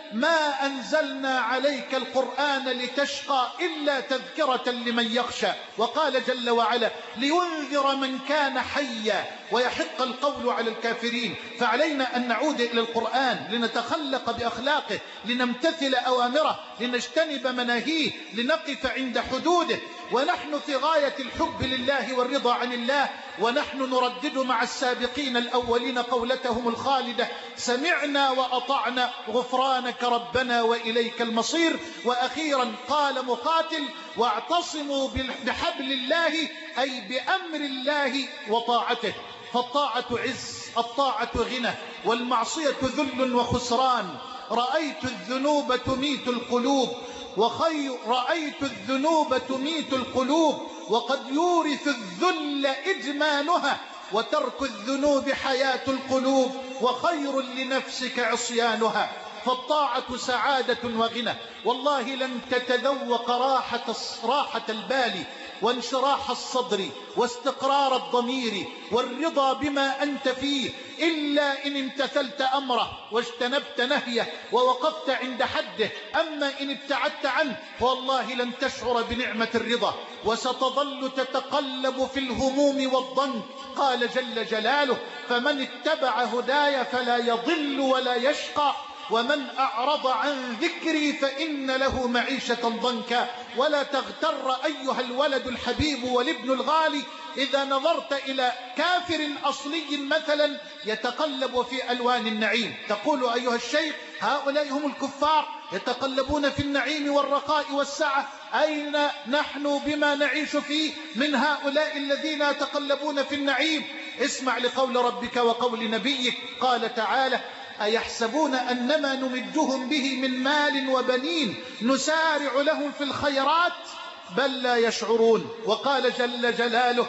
Speaker 2: ما أنزلنا عليك القرآن لتشقى إلا تذكرة لمن يخشى. وقال جل وعلا لينذر من كان حيا ويحق القول على الكافرين. فعلينا أن نعود إلى القرآن لنتخلق بأخلاقه، لنمتثل أوامره، لنجتنب مناهيه، لنقف عند حدوده. ونحن في غاية الحب لله والرضا عن الله، ونحن نردد مع السابقين الأولين قولتهم الخالدة سمعنا وأطعنا غفرانك ربنا وإليك المصير. وأخيرا قال مقاتل واعتصموا بحبل الله أي بأمر الله وطاعته، فالطاعة عز، الطاعة غنى، والمعصية ذل وخسران. رأيت الذنوب تميت القلوب وخير رأيت الذنوب تميت القلوب وقد يورث الذل إدمانها، وترك الذنوب حياة القلوب وخير لنفسك عصيانها. فالطاعة سعادة وغنى، والله لن تتذوق راحة, راحة البال وانشراح الصدر واستقرار الضمير والرضا بما أنت فيه إلا إن امتثلت أمره واجتنبت نهيه ووقفت عند حده. أما إن ابتعدت عنه والله لن تشعر بنعمة الرضا، وستظل تتقلب في الهموم والضنك. قال جل جلاله فمن اتبع هداي فلا يضل ولا يشقى ومن أعرض عن ذكري فإن له معيشة ضنكا. ولا تغتر أيها الولد الحبيب والابن الغالي إذا نظرت إلى كافر أصلي مثلا يتقلب في ألوان النعيم، تقول أيها الشيخ هؤلاء هم الكفار يتقلبون في النعيم والرخاء والسعة، أين نحن بما نعيش فيه من هؤلاء الذين يتقلبون في النعيم؟ اسمع لقول ربك وقول نبيك. قال تعالى أيحسبون أنما نمدهم به من مال وبنين نسارع لهم في الخيرات بل لا يشعرون. وقال جل جلاله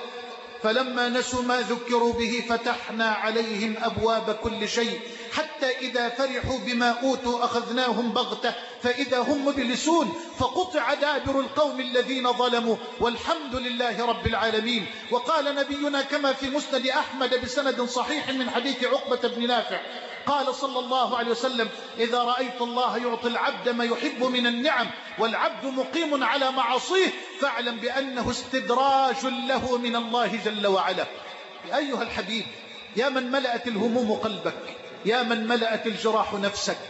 Speaker 2: فلما نسوا ما ذكروا به فتحنا عليهم أبواب كل شيء حتى إذا فرحوا بما أوتوا أخذناهم بغتة فإذا هم مبلسون فقطع دابر القوم الذين ظلموا والحمد لله رب العالمين. وقال نبينا كما في مسند أحمد بسند صحيح من حديث عقبة بن نافع قال صلى الله عليه وسلم إذا رأيت الله يعطي العبد ما يحب من النعم والعبد مقيم على معاصيه فاعلم بأنه استدراج له من الله جل وعلا. أيها الحبيب يا من ملأت الهموم قلبك، يا من ملأت الجراح نفسك،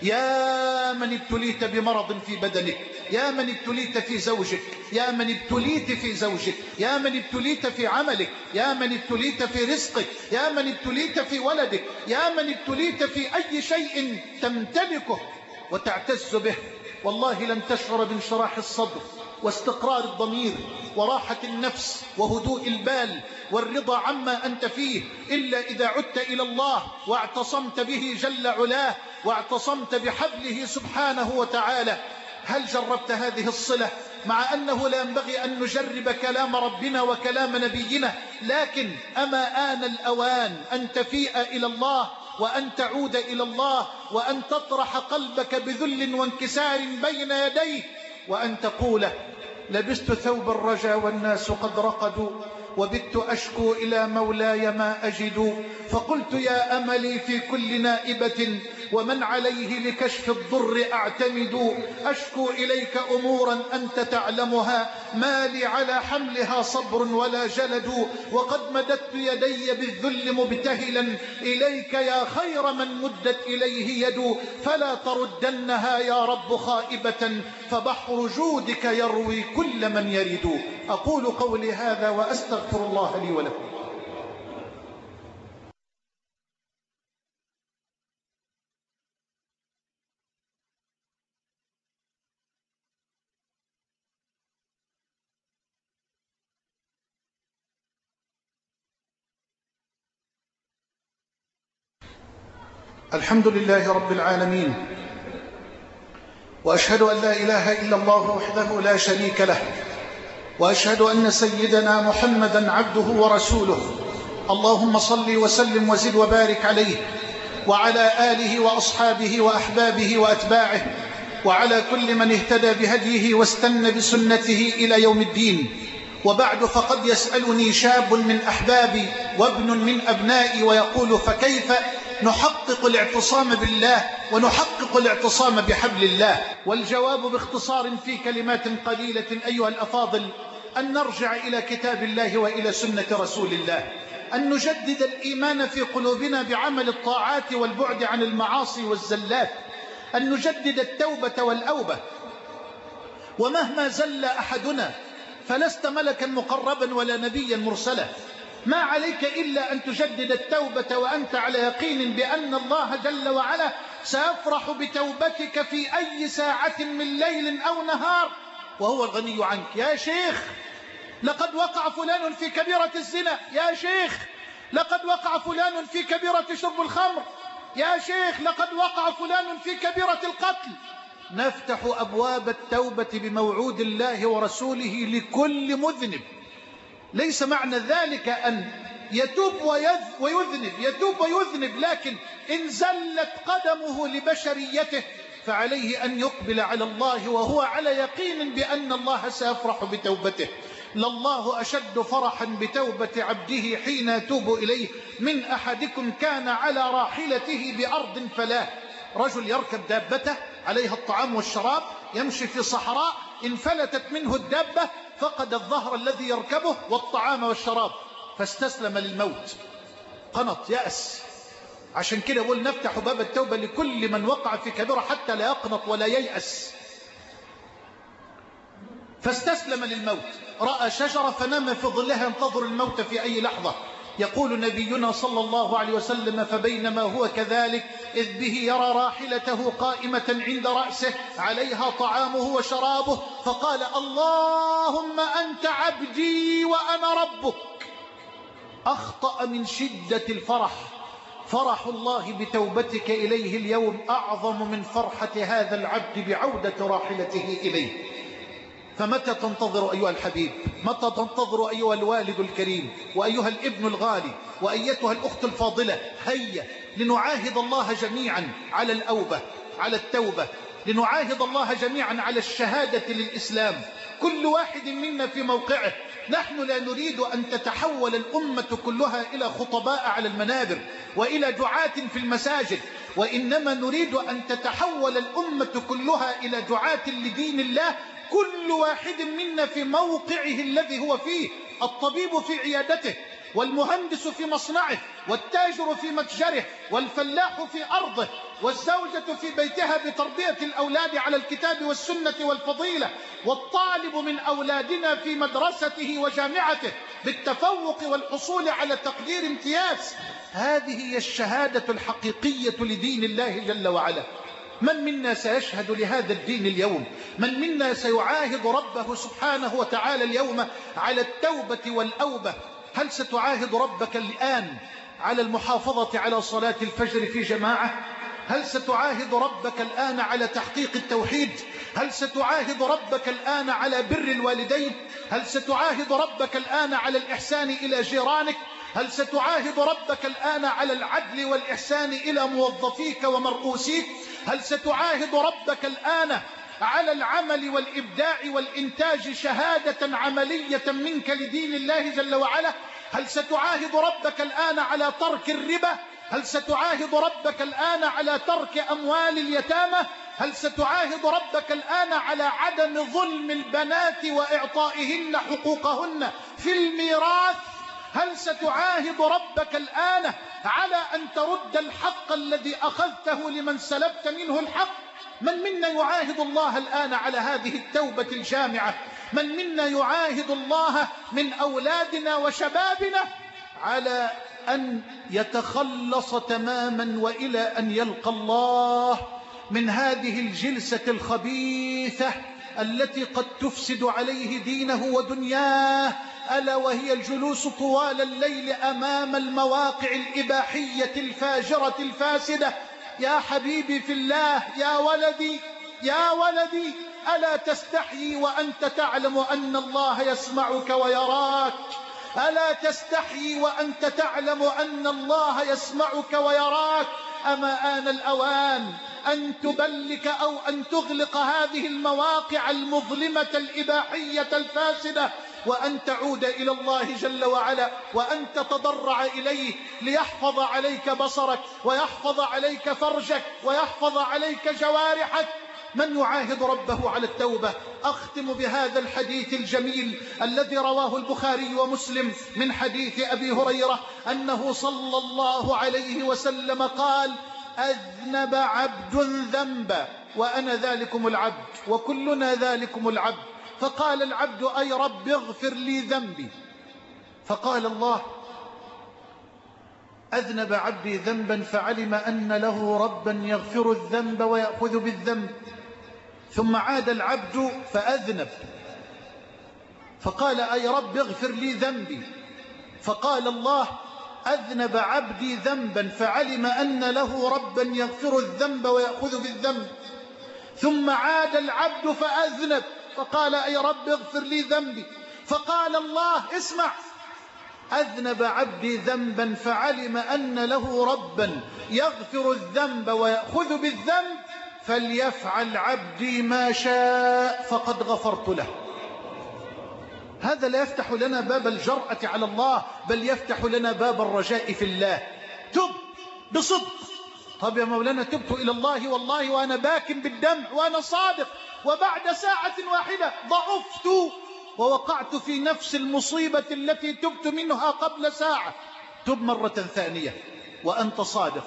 Speaker 2: يا من ابتليت بمرض في بدنك، يا من ابتليت في زوجك، يا من ابتليت في زوجك، يا من ابتليت في عملك، يا من ابتليت في رزقك، يا من ابتليت في ولدك، يا من ابتليت في أي شيء تمتلكه وتعتز به، والله لن تشعر بانشراح الصدر واستقرار الضمير وراحة النفس وهدوء البال والرضا عما أنت فيه إلا إذا عدت إلى الله واعتصمت به جل علاه واعتصمت بحبله سبحانه وتعالى. هل جربت هذه الصلة؟ مع أنه لا ينبغي أن نجرب كلام ربنا وكلام نبينا، لكن أما آن الأوان أن تفيء إلى الله وأن تعود إلى الله وأن تطرح قلبك بذل وانكسار بين يديه وأن تقول لبست ثوب الرجا والناس قد رقدوا وبت أشكو إلى مولاي ما أجد فقلت يا أملي في كل نائبة ومن عليه لكشف الضر أعتمد أشكو إليك أمورا أنت تعلمها ما لي على حملها صبر ولا جلد وقد مددت يدي بالذل مبتهلا إليك يا خير من مدت إليه يد فلا تردنها يا رب خائبة فبحر جودك يروي كل من يرد. أقول قولي هذا وأستغفر الله لي ولكم. الحمد لله رب العالمين، وأشهد أن لا إله إلا الله وحده لا شريك له، وأشهد أن سيدنا محمدا عبده ورسوله. اللهم صل وسلم وزد وبارك عليه وعلى آله وأصحابه وأحبابه وأتباعه وعلى كل من اهتدى بهديه واستنى بسنته إلى يوم الدين. وبعد فقد يسألني شاب من أحبابي وابن من أبنائي ويقول فكيف نحقق الاعتصام بالله ونحقق الاعتصام بحبل الله؟ والجواب باختصار في كلمات قليلة أيها الأفاضل أن نرجع إلى كتاب الله وإلى سنة رسول الله، أن نجدد الإيمان في قلوبنا بعمل الطاعات والبعد عن المعاصي والزلات، أن نجدد التوبة والأوبة. ومهما زل أحدنا فلست ملكا مقربا ولا نبيا مرسلا، ما عليك إلا أن تجدد التوبة وأنت على يقين بأن الله جل وعلا سيفرح بتوبتك في أي ساعة من ليل أو نهار وهو الغني عنك. يا شيخ لقد وقع فلان في كبيرة الزنا، يا شيخ لقد وقع فلان في كبيرة شرب الخمر، يا شيخ لقد وقع فلان في كبيرة القتل. نفتح أبواب التوبة بموعود الله ورسوله لكل مذنب. ليس معنى ذلك أن يتوب ويذنب يتوب ويذنب، لكن إن زلت قدمه لبشريته فعليه أن يقبل على الله وهو على يقين بأن الله سيفرح بتوبته. لله أشد فرحا بتوبة عبده حين يتوب إليه من أحدكم كان على راحلته بأرض فلاة. رجل يركب دابته عليها الطعام والشراب، يمشي في صحراء، انفلتت منه الدابة، فقد الظهر الذي يركبه والطعام والشراب، فاستسلم للموت، قنط، يأس. عشان كده يقول نفتح باب التوبة لكل من وقع في كبيرة حتى لا يقنط ولا ييأس. فاستسلم للموت، رأى شجرة فنام في ظلها ينتظر الموت في أي لحظة. يقول نبينا صلى الله عليه وسلم فبينما هو كذلك إذ به يرى راحلته قائمة عند رأسه عليها طعامه وشرابه، فقال اللهم أنت عبدي وأنا ربك. أخطأ من شدة الفرح. فرح الله بتوبتك إليه اليوم أعظم من فرحة هذا العبد بعودة راحلته إليه. فمتى تنتظر أيها الحبيب؟ متى تنتظر أيها الوالد الكريم وأيها الابن الغالي وأيتها الأخت الفاضلة؟ هيا لنعاهد الله جميعا على الأوبة، على التوبة، لنعاهد الله جميعا على الشهادة للإسلام، كل واحد منا في موقعه. نحن لا نريد أن تتحول الأمة كلها إلى خطباء على المنابر وإلى دعاة في المساجد، وإنما نريد أن تتحول الأمة كلها إلى دعاة لدين الله، كل واحد منا في موقعه الذي هو فيه. الطبيب في عيادته، والمهندس في مصنعه، والتاجر في متجره، والفلاح في أرضه، والزوجة في بيتها بتربية الأولاد على الكتاب والسنة والفضيلة، والطالب من أولادنا في مدرسته وجامعته بالتفوق والحصول على تقدير امتياز. هذه هي الشهادة الحقيقية لدين الله جل وعلا. من منا سيشهد لهذا الدين اليوم؟ من منا سيعاهد ربه سبحانه وتعالى اليوم على التوبة والأوبة؟ هل ستعاهد ربك الآن على المحافظة على صلاة الفجر في جماعة؟ هل ستعاهد ربك الآن على تحقيق التوحيد؟ هل ستعاهد ربك الآن على بر الوالدين؟ هل ستعاهد ربك الآن على الإحسان إلى جيرانك؟ هل ستعاهد ربك الآن على العدل والإحسان إلى موظفيك ومرؤوسيك؟ هل ستعاهد ربك الآن على العمل والإبداع والإنتاج شهادة عملية منك لدين الله جل وعلا؟ هل ستعاهد ربك الآن على ترك الربا؟ هل ستعاهد ربك الآن على ترك أموال اليتامى؟ هل ستعاهد ربك الآن على عدم ظلم البنات وإعطائهن حقوقهن في الميراث؟ هل ستعاهد ربك الآن على أن ترد الحق الذي أخذته لمن سلبت منه الحق؟ من منا يعاهد الله الآن على هذه التوبة الجامعة؟ من منا يعاهد الله من أولادنا وشبابنا على أن يتخلص تماما وإلى أن يلقى الله من هذه الجلسة الخبيثة التي قد تفسد عليه دينه ودنياه، ألا وهي الجلوس طوال الليل أمام المواقع الإباحية الفاجرة الفاسدة. يا حبيبي في الله، يا ولدي يا ولدي، ألا تستحيي وأنت تعلم أن الله يسمعك ويراك؟ ألا تستحيي وأنت تعلم أن الله يسمعك ويراك؟ أما آن الأوان أن تبلك أو أن تغلق هذه المواقع المظلمة الإباحية الفاسدة وأن تعود إلى الله جل وعلا وأن تتضرع إليه ليحفظ عليك بصرك ويحفظ عليك فرجك ويحفظ عليك جوارحك. من يعاهد ربه على التوبة؟ أختم بهذا الحديث الجميل الذي رواه البخاري ومسلم من حديث أبي هريرة أنه صلى الله عليه وسلم قال: أذنب عبد ذنبا وأنا ذلكم العبد وكلنا ذلكم العبد، فقال العبد: أي رب اغفر لي ذنبي. فقال الله: أذنب عبدي ذنبا فعلم أن له ربا يغفر الذنب ويأخذ بالذنب. ثم عاد العبد فأذنب فقال: أي رب اغفر لي ذنبي. فقال الله: أذنب عبدي ذنبا فعلم أن له ربا يغفر الذنب ويأخذ بالذنب. ثم عاد العبد فأذنب فقال: أي رب اغفر لي ذنبي. فقال الله: اسمع، أذنب عبدي ذنبا فعلم أن له ربا يغفر الذنب ويأخذ بالذنب، فليفعل عبدي ما شاء فقد غفرت له. هذا لا يفتح لنا باب الجرأة على الله، بل يفتح لنا باب الرجاء في الله. تب بصدق. طب يا مولانا تبت إلى الله والله وأنا باك بالدمع وأنا صادق، وبعد ساعة واحدة ضعفت ووقعت في نفس المصيبة التي تبت منها قبل ساعة. تب مرة ثانية وأنت صادق.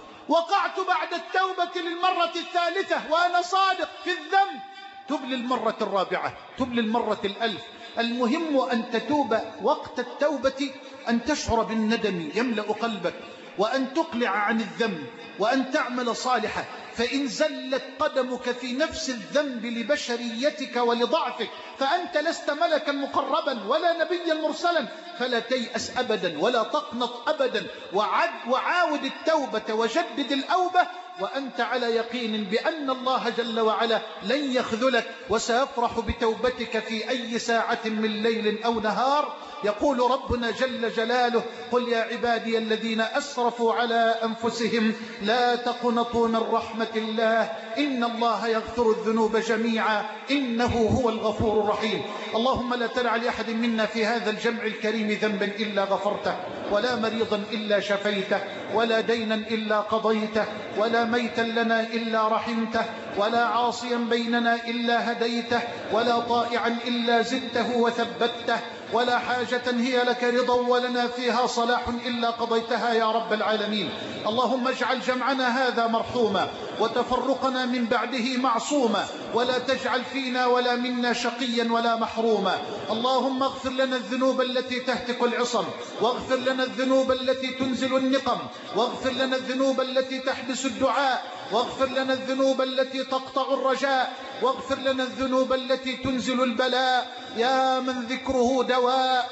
Speaker 2: وقعت بعد التوبة للمرة الثالثة وأنا صادق في الذنب. تب للمرة الرابعة، تب للمرة الألف. المهم أن تتوب وقت التوبة، أن تشعر بالندم يملأ قلبك، وأن تقلع عن الذنب، وأن تعمل صالحا. فإن زلت قدمك في نفس الذنب لبشريتك ولضعفك فأنت لست ملكا مقربا ولا نبيا مرسلا، فلا تيأس أبدا ولا تقنط أبدا، وعد وعاود التوبة وجدد الأوبة وأنت على يقين بأن الله جل وعلا لن يخذلك وسيفرح بتوبتك في أي ساعة من ليل أو نهار. يقول ربنا جل جلاله: قل يا عبادي الذين أسرفوا على أنفسهم لا تقنطوا من رحمة الله إن الله يغفر الذنوب جميعا إنه هو الغفور الرحيم. اللهم لا تدع لأحد منا في هذا الجمع الكريم ذنبا إلا غفرته، ولا مريضا إلا شفيته، ولا دينا إلا قضيته، ولا ميتا لنا إلا رحمته، ولا عاصيا بيننا إلا هديته، ولا طائعا إلا زدته وثبته، ولا حاجة هي لك رضا ولنا فيها صلاح إلا قضيتها يا رب العالمين. اللهم اجعل جمعنا هذا مرحوما وتفرقنا من بعده معصوما، ولا تجعل فينا ولا منا شقيا ولا محروما. اللهم اغفر لنا الذنوب التي تهتك العصم، واغفر لنا الذنوب التي تنزل النقم، واغفر لنا الذنوب التي تحبس الدعاء، واغفر لنا الذنوب التي تقطع الرجاء، واغفر لنا الذنوب التي تنزل البلاء. يا من ذكره دواء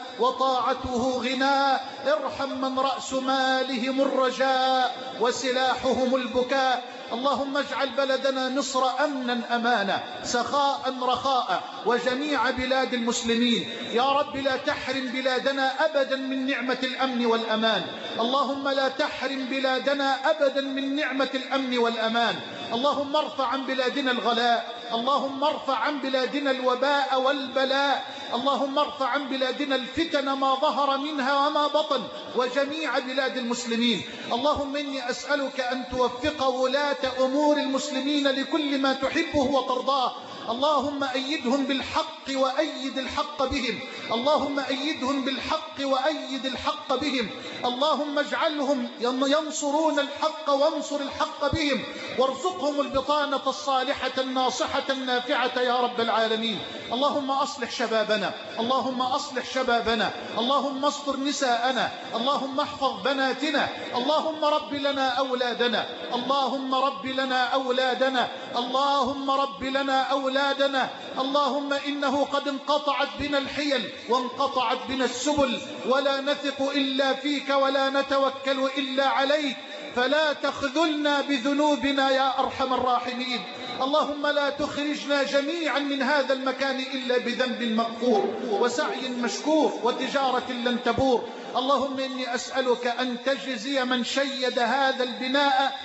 Speaker 2: وطاعته غناء، ارحم من رأس مالهم الرجاء وسلاحهم البكاء. اللهم اجعل بلدنا مصر أمنا أمانا سخاء رخاء وجميع بلاد المسلمين. يا رب لا تحرم بلادنا أبدا من نعمة الأمن والأمان. اللهم لا تحرم بلادنا أبدا من نعمة الأمن والأمان. اللهم ارفع عن بلادنا الغلاء، اللهم ارفع عن بلادنا الوباء والبلاء، اللهم ارفع عن بلادنا الفتن ما ظهر منها وما بطن وجميع بلاد المسلمين. اللهم إني أسألك أن توفق ولاة أمور المسلمين لكل ما تحبه وترضاه. اللهم أيدهم بالحق وأيد الحق بهم، اللهم أيدهم بالحق وأيد الحق بهم. اللهم اجعلهم ينصرون الحق وانصر الحق بهم، وارزقهم البطانة الصالحة الناصحة النافعة يا رب العالمين. اللهم أصلح شبابنا، اللهم أصلح شبابنا، اللهم استر نساءنا، اللهم احفظ بناتنا، اللهم رب لنا أولادنا، اللهم رب لنا أولادنا، اللهم رب لنا أولادنا. اللهم إنه قد انقطعت بنا الحيل وانقطعت بنا السبل، ولا نثق إلا فيك ولا نتوكل إلا عليك، فلا تخذلنا بذنوبنا يا أرحم الراحمين. اللهم لا تخرجنا جميعا من هذا المكان إلا بذنب مغفور وسعي مشكور وتجارة لن تبور. اللهم إني أسألك أن تجزي من شيد هذا البناء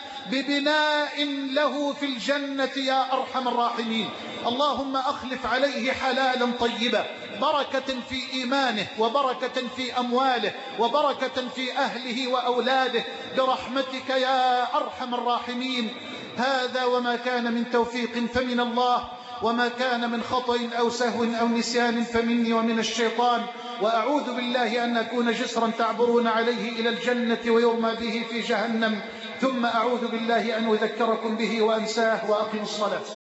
Speaker 2: ببناء له في الجنة يا أرحم الراحمين. اللهم أخلف عليه حلالا طيبا بركة في إيمانه وبركة في أمواله وبركة في أهله وأولاده برحمتك يا أرحم الراحمين. هذا وما كان من توفيق فمن الله، وما كان من خطأ أو سهو أو نسيان فمني ومن الشيطان، وأعوذ بالله أن أكون جسرا تعبرون عليه إلى الجنة ويرمى به في جهنم، ثم أعوذ بالله أن أذكركم به وأنساه. وأقم الصلاة.